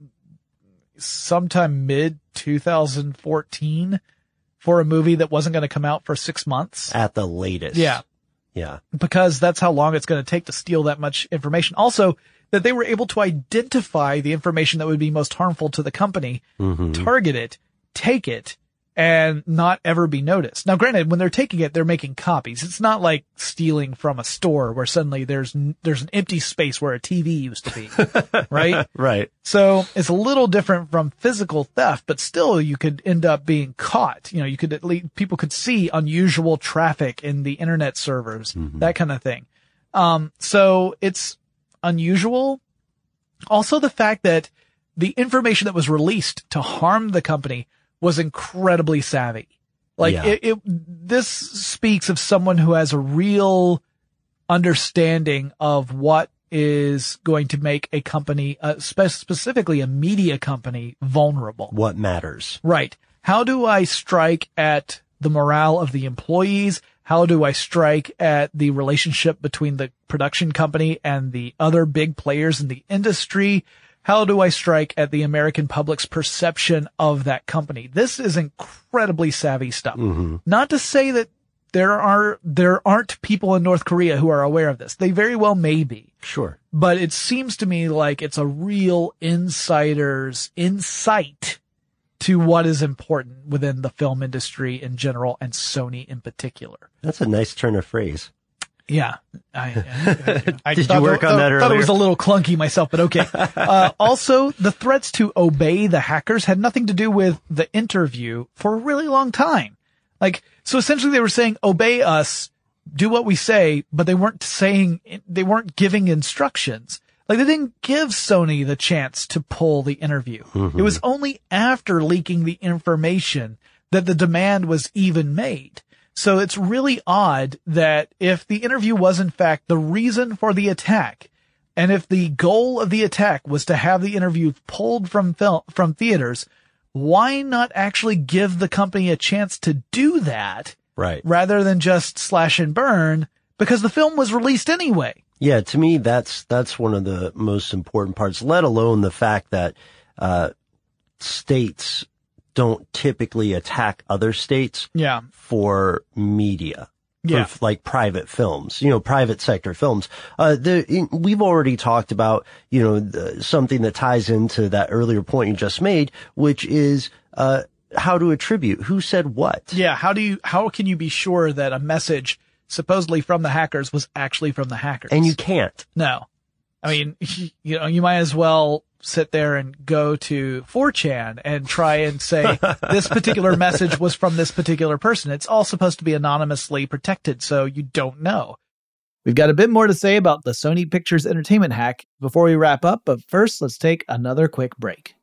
Speaker 2: sometime mid twenty fourteen for a movie that wasn't going to come out for six months.
Speaker 3: At the latest.
Speaker 2: Yeah.
Speaker 3: Yeah.
Speaker 2: Because that's how long it's going to take to steal that much information. Also, that they were able to identify the information that would be most harmful to the company, mm-hmm. target it, take it, and not ever be noticed. Now, granted, when they're taking it, they're making copies. It's not like stealing from a store where suddenly there's there's an empty space where a T V used to be, right?
Speaker 3: Right.
Speaker 2: So it's a little different from physical theft, but still you could end up being caught. You know, you could at least, people could see unusual traffic in the internet servers, mm-hmm. that kind of thing. Um, so it's unusual. Also, the fact that the information that was released to harm the company was incredibly savvy. Like
Speaker 3: yeah.
Speaker 2: it, it, this speaks of someone who has a real understanding of what is going to make a company, uh, spe- specifically a media company, vulnerable.
Speaker 3: What matters.
Speaker 2: Right. How do I strike at the morale of the employees? How do I strike at the relationship between the production company and the other big players in the industry? How do I strike at the American public's perception of that company? This is incredibly savvy stuff. Mm-hmm. Not to say that there are, there aren't people in North Korea who are aware of this. They very well may be.
Speaker 3: Sure.
Speaker 2: But it seems to me like it's a real insider's insight to what is important within the film industry in general and Sony in particular.
Speaker 3: That's a nice turn of phrase.
Speaker 2: Yeah. I, I, I
Speaker 3: Did you work
Speaker 2: th-
Speaker 3: on that
Speaker 2: th-
Speaker 3: earlier?
Speaker 2: thought it was a little clunky myself, but okay. Uh, also, the threats to obey the hackers had nothing to do with the interview for a really long time. Like, so essentially they were saying, obey us, do what we say, but they weren't saying, they weren't giving instructions. Like, they didn't give Sony the chance to pull the interview. Mm-hmm. It was only after leaking the information that the demand was even made. So it's really odd that if the interview was in fact the reason for the attack, and if the goal of the attack was to have the interview pulled from film, from theaters, why not actually give the company a chance to do that?
Speaker 3: Right.
Speaker 2: Rather than just slash and burn, because the film was released anyway.
Speaker 3: Yeah, to me, that's, that's one of the most important parts, let alone the fact that, uh, states don't typically attack other states.
Speaker 2: Yeah.
Speaker 3: For media.
Speaker 2: Yeah.
Speaker 3: For, like private films, you know, private sector films. Uh, the, we've already talked about, you know, the, something that ties into that earlier point you just made, which is, uh, how to attribute who said what.
Speaker 2: Yeah. How do you, how can you be sure that a message supposedly from the hackers was actually from the hackers?
Speaker 3: And you can't.
Speaker 2: No. I mean, you know, you might as well sit there and go to four chan and try and say this particular message was from this particular person. It's all supposed to be anonymously protected, so you don't know.
Speaker 1: We've got a bit more to say about the Sony Pictures Entertainment hack before we wrap up, but first let's take another quick break.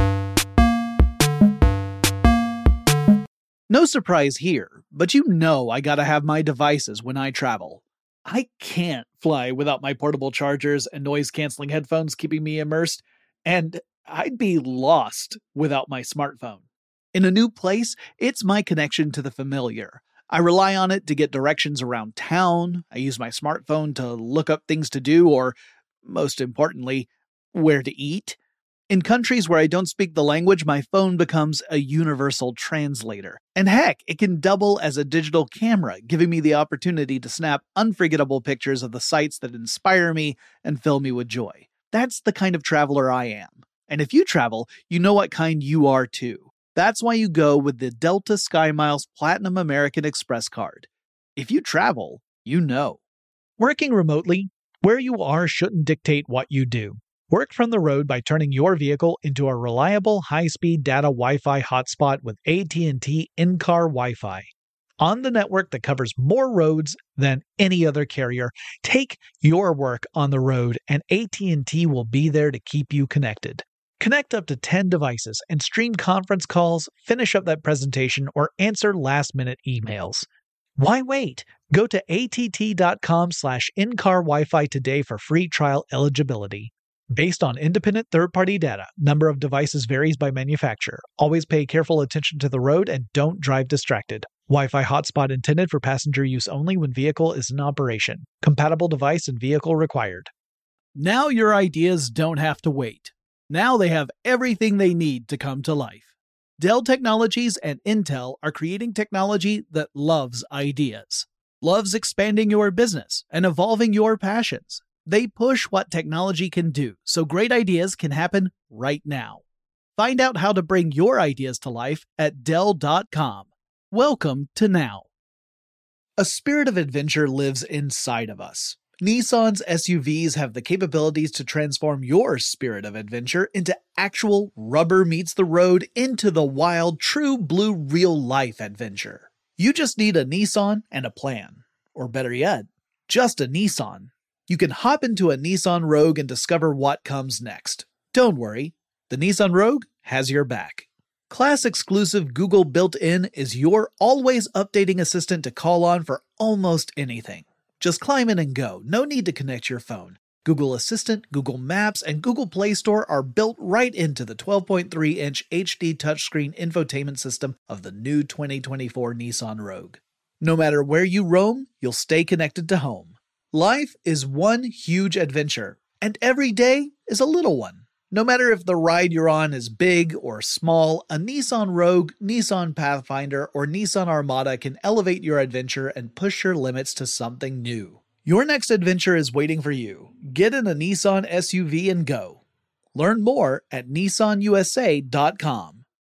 Speaker 1: No surprise here, but you know I gotta have my devices when I travel. I can't fly without my portable chargers and noise-canceling headphones keeping me immersed, and I'd be lost without my smartphone. In a new place, it's my connection to the familiar. I rely on it to get directions around town, I use my smartphone to look up things to do, or, most importantly, where to eat. In countries where I don't speak the language, my phone becomes a universal translator. And heck, it can double as a digital camera, giving me the opportunity to snap unforgettable pictures of the sights that inspire me and fill me with joy. That's the kind of traveler I am. And if you travel, you know what kind you are too. That's why you go with the Delta SkyMiles Platinum American Express card. If you travel, you know.
Speaker 2: Working remotely, where you are shouldn't dictate what you do. Work from the road by turning your vehicle into a reliable high-speed data Wi-Fi hotspot with A T and T in-car Wi-Fi. On the network that covers more roads than any other carrier, take your work on the road and A T and T will be there to keep you connected. Connect up to ten devices and stream conference calls, finish up that presentation, or answer last-minute emails. Why wait? Go to att.com slash in-car Wi-Fi today for free trial eligibility. Based on independent third-party data, number of devices varies by manufacturer. Always pay careful attention to the road and don't drive distracted. Wi-Fi hotspot intended for passenger use only when vehicle is in operation. Compatible device and vehicle required.
Speaker 1: Now your ideas don't have to wait. Now they have everything they need to come to life. Dell Technologies and Intel are creating technology that loves ideas, loves expanding your business and evolving your passions. They push what technology can do, so great ideas can happen right now. Find out how to bring your ideas to life at Dell dot com. Welcome to now. A spirit of adventure lives inside of us. Nissan's S U Vs have the capabilities to transform your spirit of adventure into actual rubber meets the road into the wild, true blue real-life adventure. You just need a Nissan and a plan. Or better yet, just a Nissan. You can hop into a Nissan Rogue and discover what comes next. Don't worry, the Nissan Rogue has your back. Class-exclusive Google built-in is your always updating assistant to call on for almost anything. Just climb in and go, no need to connect your phone. Google Assistant, Google Maps, and Google Play Store are built right into the twelve point three inch H D touchscreen infotainment system of the new twenty twenty-four Nissan Rogue. No matter where you roam, you'll stay connected to home. Life is one huge adventure, and every day is a little one. No matter if the ride you're on is big or small, a Nissan Rogue, Nissan Pathfinder, or Nissan Armada can elevate your adventure and push your limits to something new. Your next adventure is waiting for you. Get in a Nissan S U V and go. Learn more at Nissan U S A dot com.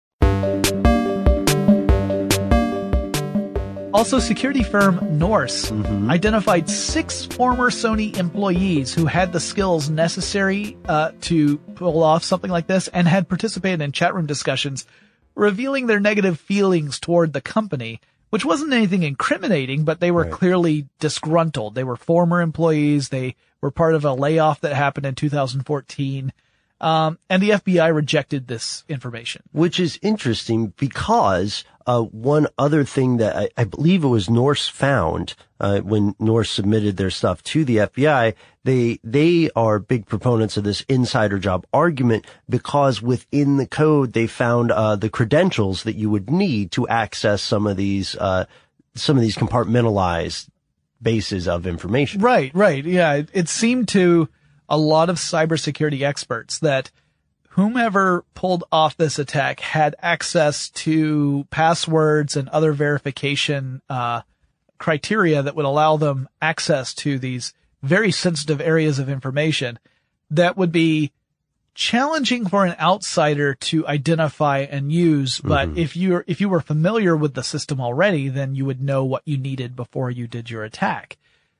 Speaker 2: Also, security firm Norse mm-hmm. identified six former Sony employees who had the skills necessary uh, to pull off something like this and had participated in chat room discussions, revealing their negative feelings toward the company which wasn't anything incriminating, but they were
Speaker 3: Right.
Speaker 2: clearly disgruntled. They were former employees. They were part of a layoff that happened in two thousand fourteen. Um, and the F B I rejected this information.
Speaker 3: Which is interesting because, uh, one other thing that I, I believe it was Norse found, uh, when Norse submitted their stuff to the F B I, they, they are big proponents of this insider job argument because within the code they found, uh, the credentials that you would need to access some of these, uh, some of these compartmentalized bases of information.
Speaker 2: Right, right. Yeah. It, it seemed to a lot of cybersecurity experts that whomever pulled off this attack had access to passwords and other verification uh criteria that would allow them access to these very sensitive areas of information that would be challenging for an outsider to identify and use. But
Speaker 3: Mm-hmm.
Speaker 2: if you're, if you were familiar with the system already, then you would know what you needed before you did your attack.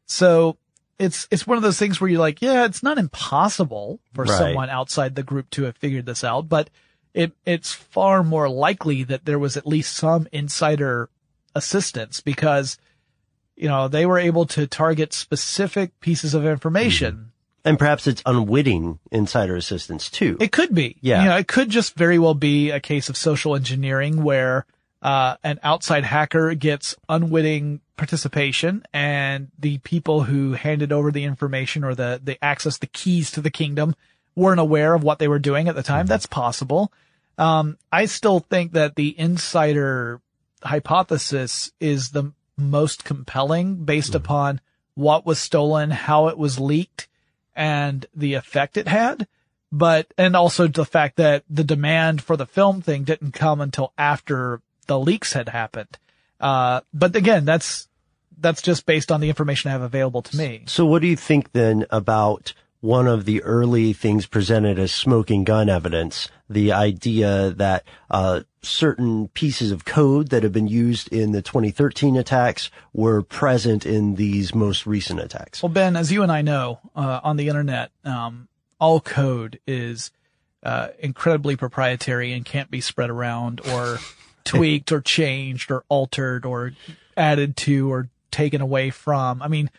Speaker 2: So it's, it's one of those things where you're like, yeah, it's not impossible for
Speaker 3: Right.
Speaker 2: someone outside the group to have figured this out, but it, it's far more likely that there was at least some insider assistance because, you know, they were able to target specific pieces of information.
Speaker 3: And perhaps it's unwitting insider assistance too.
Speaker 2: It could be.
Speaker 3: Yeah.
Speaker 2: You know, it could just very well be a case of social engineering where, uh, an outside hacker gets unwitting participation and the people who handed over the information or the, the access, the keys to the kingdom weren't aware of what they were doing at the time. Mm-hmm. That's possible. Um, I still think that the insider hypothesis is the most compelling based mm-hmm. upon what was stolen, how it was leaked, and the effect it had. But, and also the fact that the demand for the film thing didn't come until after the leaks had happened. Uh, but again, that's, that's just based on the information I have available to me.
Speaker 3: So what do you think then about one of the early things presented as smoking gun evidence, the idea that, uh, certain pieces of code that have been used in the twenty thirteen attacks were present in these most recent attacks?
Speaker 2: Well, Ben, as you and I know, uh, on the internet, um, all code is, uh, incredibly proprietary and can't be spread around or tweaked or changed or altered or added to or taken away from. I mean,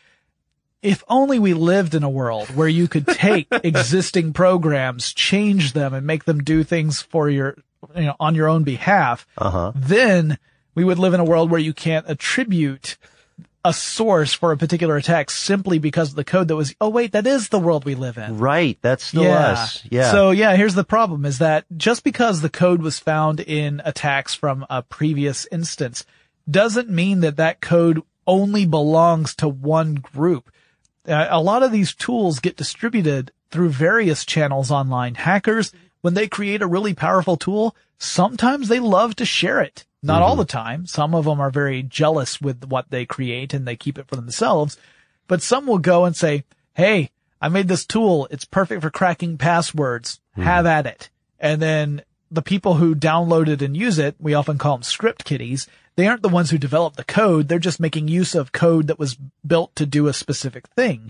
Speaker 2: if only we lived in a world where you could take existing programs, change them and make them do things for your, you know, on your own behalf,
Speaker 3: uh-huh.
Speaker 2: then we would live in a world where you can't attribute a source for a particular attack simply because of the code that was, oh wait, that is the world we live in.
Speaker 3: Right. That's still
Speaker 2: yeah.
Speaker 3: us. Yeah.
Speaker 2: So yeah, here's the problem is that just because the code was found in attacks from a previous instance doesn't mean that that code only belongs to one group. Uh, a lot of these tools get distributed through various channels online. Hackers, when they create a really powerful tool, sometimes they love to share it. Not mm-hmm. all the time. Some of them are very jealous with what they create and they keep it for themselves. But some will go and say, hey, I made this tool. It's perfect for cracking passwords. Mm-hmm. Have at it. And then the people who download it and use it, we often call them script kiddies. They aren't the ones who developed the code. They're just making use of code that was built to do a specific thing.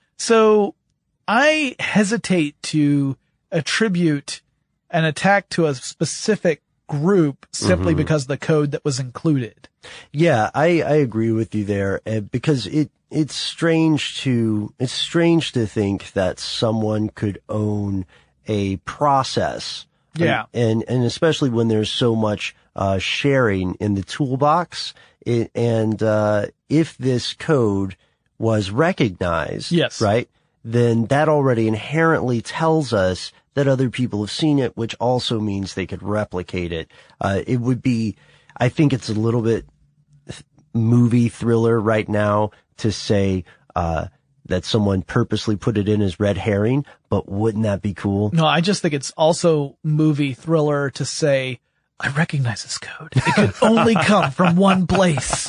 Speaker 2: So I hesitate to attribute an attack to a specific group simply mm-hmm. because of the code that was included.
Speaker 3: Yeah, I, I agree with you there uh, because it, it's strange to, it's strange to think that someone could own a process.
Speaker 2: Yeah.
Speaker 3: And, and, and especially when there's so much, uh, sharing in the toolbox. It, and, uh, if this code was recognized.
Speaker 2: Yes.
Speaker 3: Right. Then that already inherently tells us that other people have seen it, which also means they could replicate it. Uh, it would be, I think it's a little bit movie thriller right now to say, uh, that someone purposely put it in as red herring, but wouldn't that be cool?
Speaker 2: No, I just think it's also movie thriller to say, I recognize this code. It could only come from one place.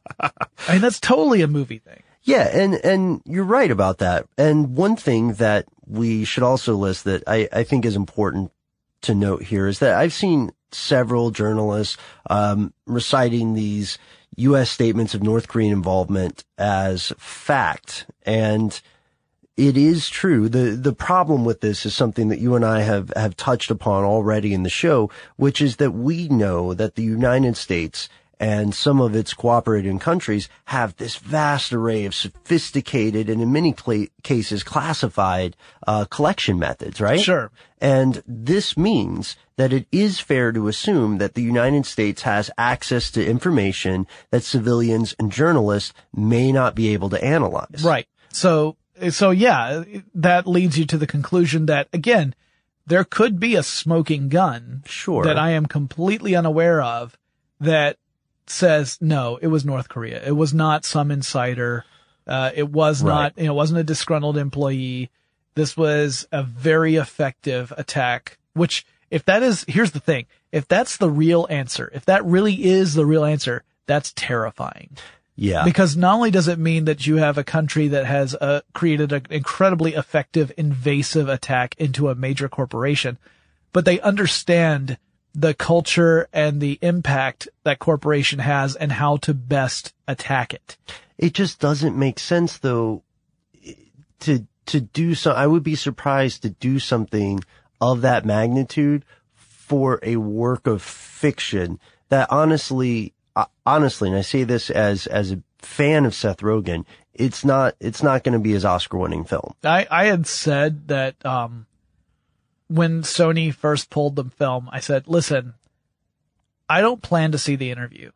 Speaker 2: I mean, that's totally a movie thing.
Speaker 3: Yeah, and, and you're right about that. And one thing that we should also list that I, I think is important to note here is that I've seen several journalists, um, reciting these U S statements of North Korean involvement as fact. And it is true. The, the problem with this is something that you and I have, have touched upon already in the show, which is that we know that the United States and some of its cooperating countries have this vast array of sophisticated and in many cl- cases classified uh, collection methods, right?
Speaker 2: Sure.
Speaker 3: And this means that it is fair to assume that the United States has access to information that civilians and journalists may not be able to analyze.
Speaker 2: Right. So, so yeah, that leads you to the conclusion that, again, there could be a smoking gun
Speaker 3: Sure.
Speaker 2: that I am completely unaware of that says, no, it was North Korea. It was not some insider. Uh, it was
Speaker 3: Right.
Speaker 2: not, you know, it wasn't a disgruntled employee. This was a very effective attack, which if that is, here's the thing. If that's the real answer, if that really is the real answer, that's terrifying.
Speaker 3: Yeah.
Speaker 2: Because not only does it mean that you have a country that has uh, created an incredibly effective, invasive attack into a major corporation, but they understand the culture and the impact that corporation has and how to best attack it.
Speaker 3: It just doesn't make sense though to, to do so. I would be surprised to do something of that magnitude for a work of fiction that honestly, uh, honestly, and I say this as, as a fan of Seth Rogen, it's not, it's not going to be his Oscar winning film.
Speaker 2: I, I had said that, um, when Sony first pulled the film, I said, listen, I don't plan to see the interview,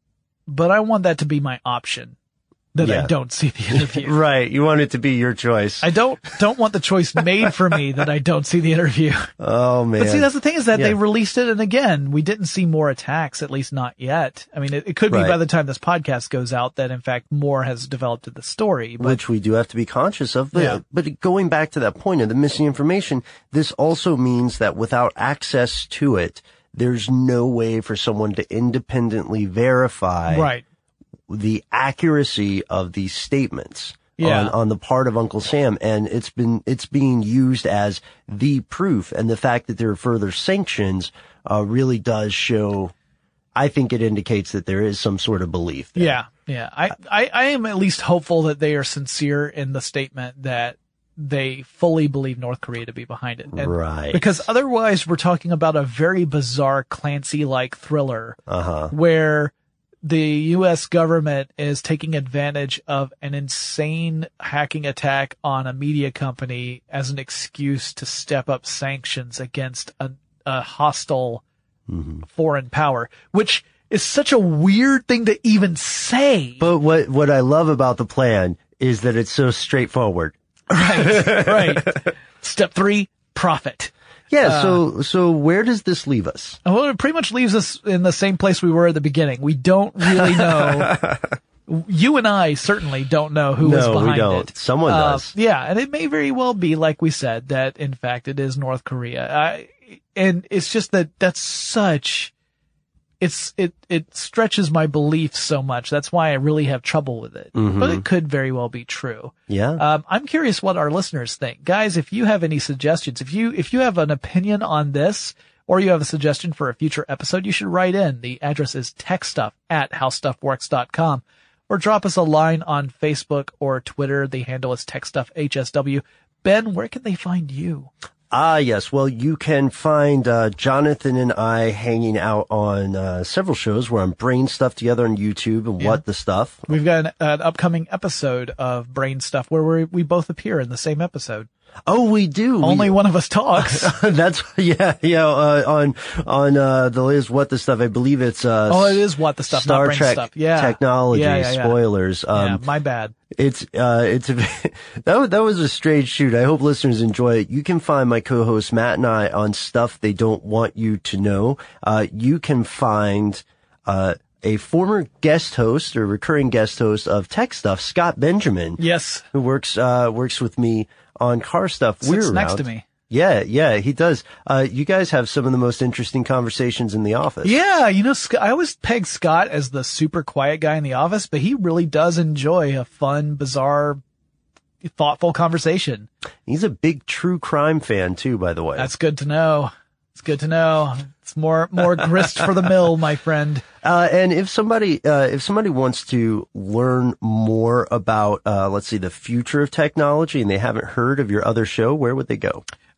Speaker 2: but I want that to be my option, that
Speaker 3: Yeah.
Speaker 2: I don't see the interview.
Speaker 3: Right. You want it to be your choice.
Speaker 2: I don't, don't want the choice made for me that I don't see the interview.
Speaker 3: oh man.
Speaker 2: But see, that's the thing is that
Speaker 3: Yeah.
Speaker 2: they released it, and again, we didn't see more attacks, at least not yet. I mean, it, it could be
Speaker 3: Right.
Speaker 2: by the time this podcast goes out that in fact more has developed to the story. But
Speaker 3: Which we do have to be conscious of. But,
Speaker 2: Yeah.
Speaker 3: but going back to that point of the missing information, this also means that without access to it, there's no way for someone to independently verify
Speaker 2: right.
Speaker 3: the accuracy of these statements
Speaker 2: Yeah.
Speaker 3: on, on the part of Uncle Sam. And it's been, it's being used as the proof. And the fact that there are further sanctions, uh, really does show, I think it indicates that there is some sort of belief there.
Speaker 2: Yeah, yeah. I, I, I am at least hopeful that they are sincere in the statement that they fully believe North Korea to be behind it. And
Speaker 3: Right.
Speaker 2: Because otherwise we're talking about a very bizarre Clancy-like thriller
Speaker 3: Uh-huh.
Speaker 2: where the U S government is taking advantage of an insane hacking attack on a media company as an excuse to step up sanctions against a, a hostile
Speaker 3: Mm-hmm.
Speaker 2: foreign power, which is such a weird thing to even say.
Speaker 3: But what, what I love about the plan is that it's so straightforward.
Speaker 2: Right, right. Step three, profit.
Speaker 3: Yeah.
Speaker 2: Uh,
Speaker 3: so, so where does this leave us?
Speaker 2: Well, it pretty much leaves us in the same place we were at the beginning. We don't really know. You and I certainly don't know who
Speaker 3: No,
Speaker 2: is
Speaker 3: we
Speaker 2: behind
Speaker 3: don't.
Speaker 2: it.
Speaker 3: Someone
Speaker 2: Uh,
Speaker 3: does.
Speaker 2: Yeah, and it may very well be, like we said, that in fact it is North Korea. I, and it's just that that's such, it's, it, it stretches my belief so much. That's why I really have trouble with it.
Speaker 3: Mm-hmm.
Speaker 2: But it could very well be true.
Speaker 3: Yeah.
Speaker 2: Um, I'm curious what our listeners think. Guys, if you have any suggestions, if you, if you have an opinion on this, or you have a suggestion for a future episode, you should write in. The address is techstuff at howstuffworks dot com, or drop us a line on Facebook or Twitter. The handle is techstuffhsw. Ben, where can they find you?
Speaker 3: Ah, yes. Well, you can find uh, Jonathan and I hanging out on uh, several shows where I'm Brain Stuff together on YouTube and
Speaker 2: Yeah.
Speaker 3: What the Stuff.
Speaker 2: We've got an, an upcoming episode of Brain Stuff where we we both appear in the same episode.
Speaker 3: Oh, we do.
Speaker 2: Only
Speaker 3: we,
Speaker 2: one of us talks.
Speaker 3: That's yeah, yeah. Uh, on on uh, the latest What the Stuff, I believe it's uh,
Speaker 2: Oh, it is What the Stuff,
Speaker 3: Star
Speaker 2: not Brain
Speaker 3: Trek
Speaker 2: Stuff. Yeah.
Speaker 3: technology.
Speaker 2: Yeah, yeah, yeah.
Speaker 3: Spoilers. Um,
Speaker 2: yeah, my bad.
Speaker 3: It's, uh, it's, a, that, was- that was a strange shoot. I hope listeners enjoy it. You can find my co-host Matt and I on Stuff They Don't Want You to Know. Uh, you can find, uh, a former guest host or recurring guest host of Tech Stuff, Scott Benjamin.
Speaker 2: Yes.
Speaker 3: Who works, uh, works with me on car stuff.
Speaker 2: Sits
Speaker 3: We're
Speaker 2: next
Speaker 3: around.
Speaker 2: to me.
Speaker 3: Yeah, yeah, he does. Uh, you guys have some of the most interesting conversations in the office.
Speaker 2: Yeah, you know, Sc- I always peg Scott as the super quiet guy in the office, but he really does enjoy a fun, bizarre, thoughtful conversation.
Speaker 3: He's a big true crime fan too, by the way.
Speaker 2: That's good to know. It's good to know. It's more, more grist for the mill, my friend.
Speaker 3: Uh, and if somebody, uh, if somebody wants to learn more about, uh, let's see, the future of technology and they haven't heard of your other show, where would they go?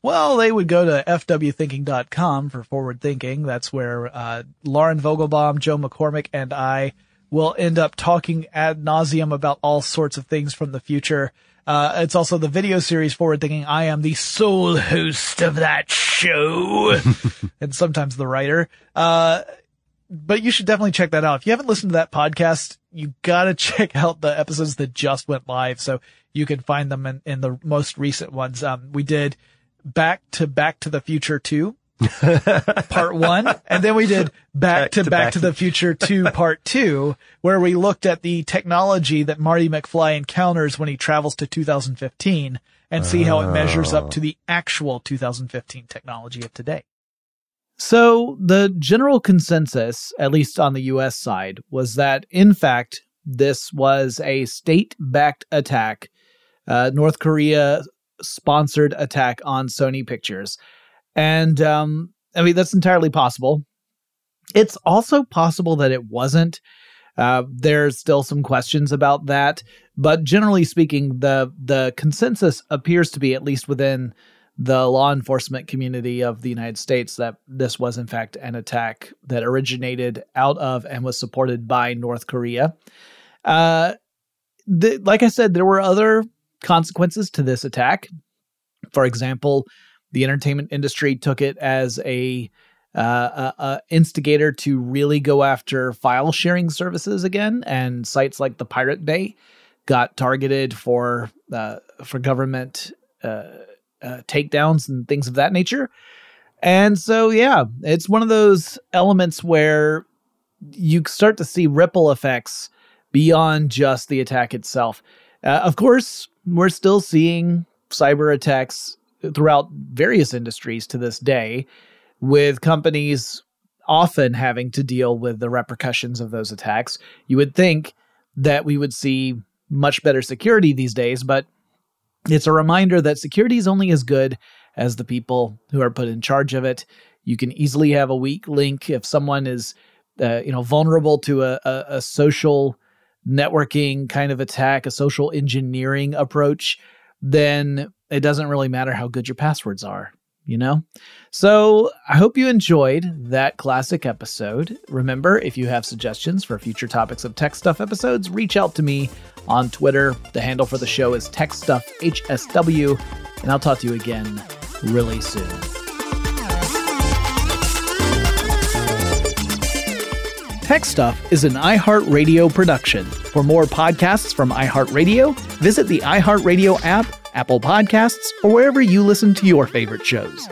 Speaker 2: Well, they would go to f w thinking dot com for Forward Thinking. That's where uh, Lauren Vogelbaum, Joe McCormick, and I will end up talking ad nauseum about all sorts of things from the future. Uh, it's also the video series Forward Thinking. I am the sole host of that show and sometimes the writer. Uh, but you should definitely check that out. If you haven't listened to that podcast, you gotta check out the episodes that just went live. So you can find them in, in the most recent ones. Um, we did Back to Back to the Future two, part one. And then we did Back, back to, to Back, back to the Future two, part two, where we looked at the technology that Marty McFly encounters when he travels to two thousand fifteen and see how it measures up to the actual two thousand fifteen technology of today.
Speaker 1: So the general consensus, at least on the U S side, was that, in fact, this was a state-backed attack, uh, North Korea-sponsored attack on Sony Pictures. And, um, I mean, that's entirely possible. It's also possible that it wasn't. Uh, there's still some questions about that. But generally speaking, the the consensus appears to be, at least within the law enforcement community of the United States, that this was, in fact, an attack that originated out of and was supported by North Korea. Uh, the, like I said, there were other consequences to this attack. For example, the entertainment industry took it as a, uh, a, a instigator to really go after file sharing services again, and sites like the Pirate Bay got targeted for uh, for government uh, uh, takedowns and things of that nature. And so, yeah, it's one of those elements where you start to see ripple effects beyond just the attack itself. Uh, of course, we're still seeing cyber attacks throughout various industries to this day, with companies often having to deal with the repercussions of those attacks. You would think that we would see much better security these days, but it's a reminder that security is only as good as the people who are put in charge of it. You can easily have a weak link if someone is, uh, you know, vulnerable to a, a, a social networking kind of attack, a social engineering approach. Then it doesn't really matter how good your passwords are, you know? So I hope you enjoyed that classic episode. Remember, if you have suggestions for future topics of Tech Stuff episodes, reach out to me on Twitter. The handle for the show is Tech Stuff H S W, and I'll talk to you again really soon. Tech Stuff is an iHeartRadio production. For more podcasts from iHeartRadio, visit the iHeartRadio app, Apple Podcasts, or wherever you listen to your favorite shows.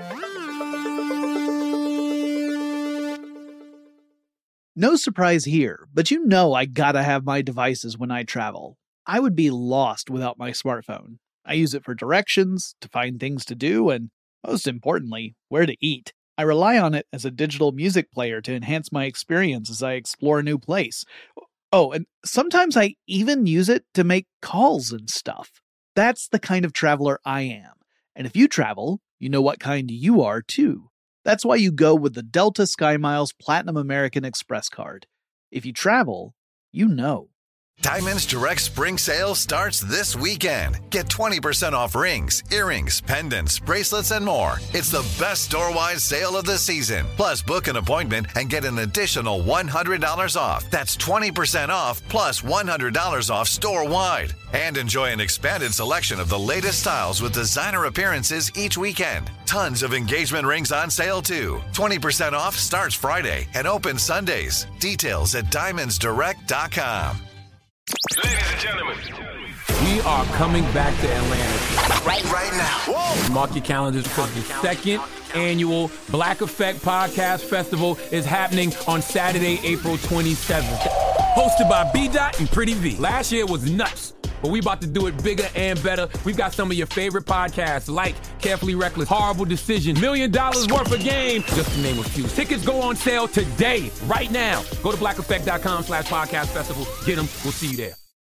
Speaker 1: No surprise here, but you know I gotta have my devices when I travel. I would be lost without my smartphone. I use it for directions, to find things to do, and most importantly, where to eat. I rely on it as a digital music player to enhance my experience as I explore a new place. Oh, and sometimes I even use it to make calls and stuff. That's the kind of traveler I am. And if you travel, you know what kind you are too. That's why you go with the Delta SkyMiles Platinum American Express card. If you travel, you know.
Speaker 4: Diamonds Direct Spring Sale starts this weekend. Get twenty percent off rings, earrings, pendants, bracelets, and more. It's the best store-wide sale of the season. Plus, book an appointment and get an additional one hundred dollars off. That's twenty percent off plus one hundred dollars off store-wide. And enjoy an expanded selection of the latest styles with designer appearances each weekend. Tons of engagement rings on sale, too. twenty percent off starts Friday and opens Sundays. Details at diamonds direct dot com.
Speaker 5: Ladies and gentlemen,
Speaker 6: we are coming back to Atlanta
Speaker 4: right, right now. Whoa.
Speaker 6: Mark your calendars because the second annual Black Effect Podcast Festival is happening on Saturday, April twenty-seventh. Hosted by B-Dot and Pretty V. Last year was nuts, but we about to do it bigger and better. We've got some of your favorite podcasts like Carefully Reckless, Horrible Decision, Million Dollars Worth of Game, just to name a few. Tickets go on sale today, right now. Go to black effect dot com slash podcast festival. Get them. We'll see you there.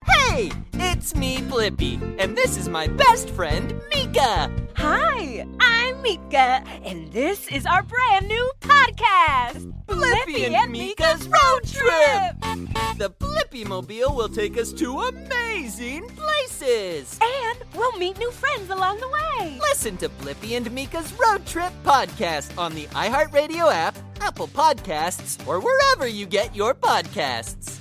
Speaker 7: Hey, it's me, Blippi, and this is my best friend, Mika.
Speaker 8: Hi, I'm Mika, and this is our brand new podcast,
Speaker 7: Blippi and, and Mika's Road Trip. The Blippi-mobile will take us to amazing places.
Speaker 8: And we'll meet new friends along the way.
Speaker 7: Listen to Blippi and Mika's Road Trip podcast on the iHeartRadio app, Apple Podcasts, or wherever you get your podcasts.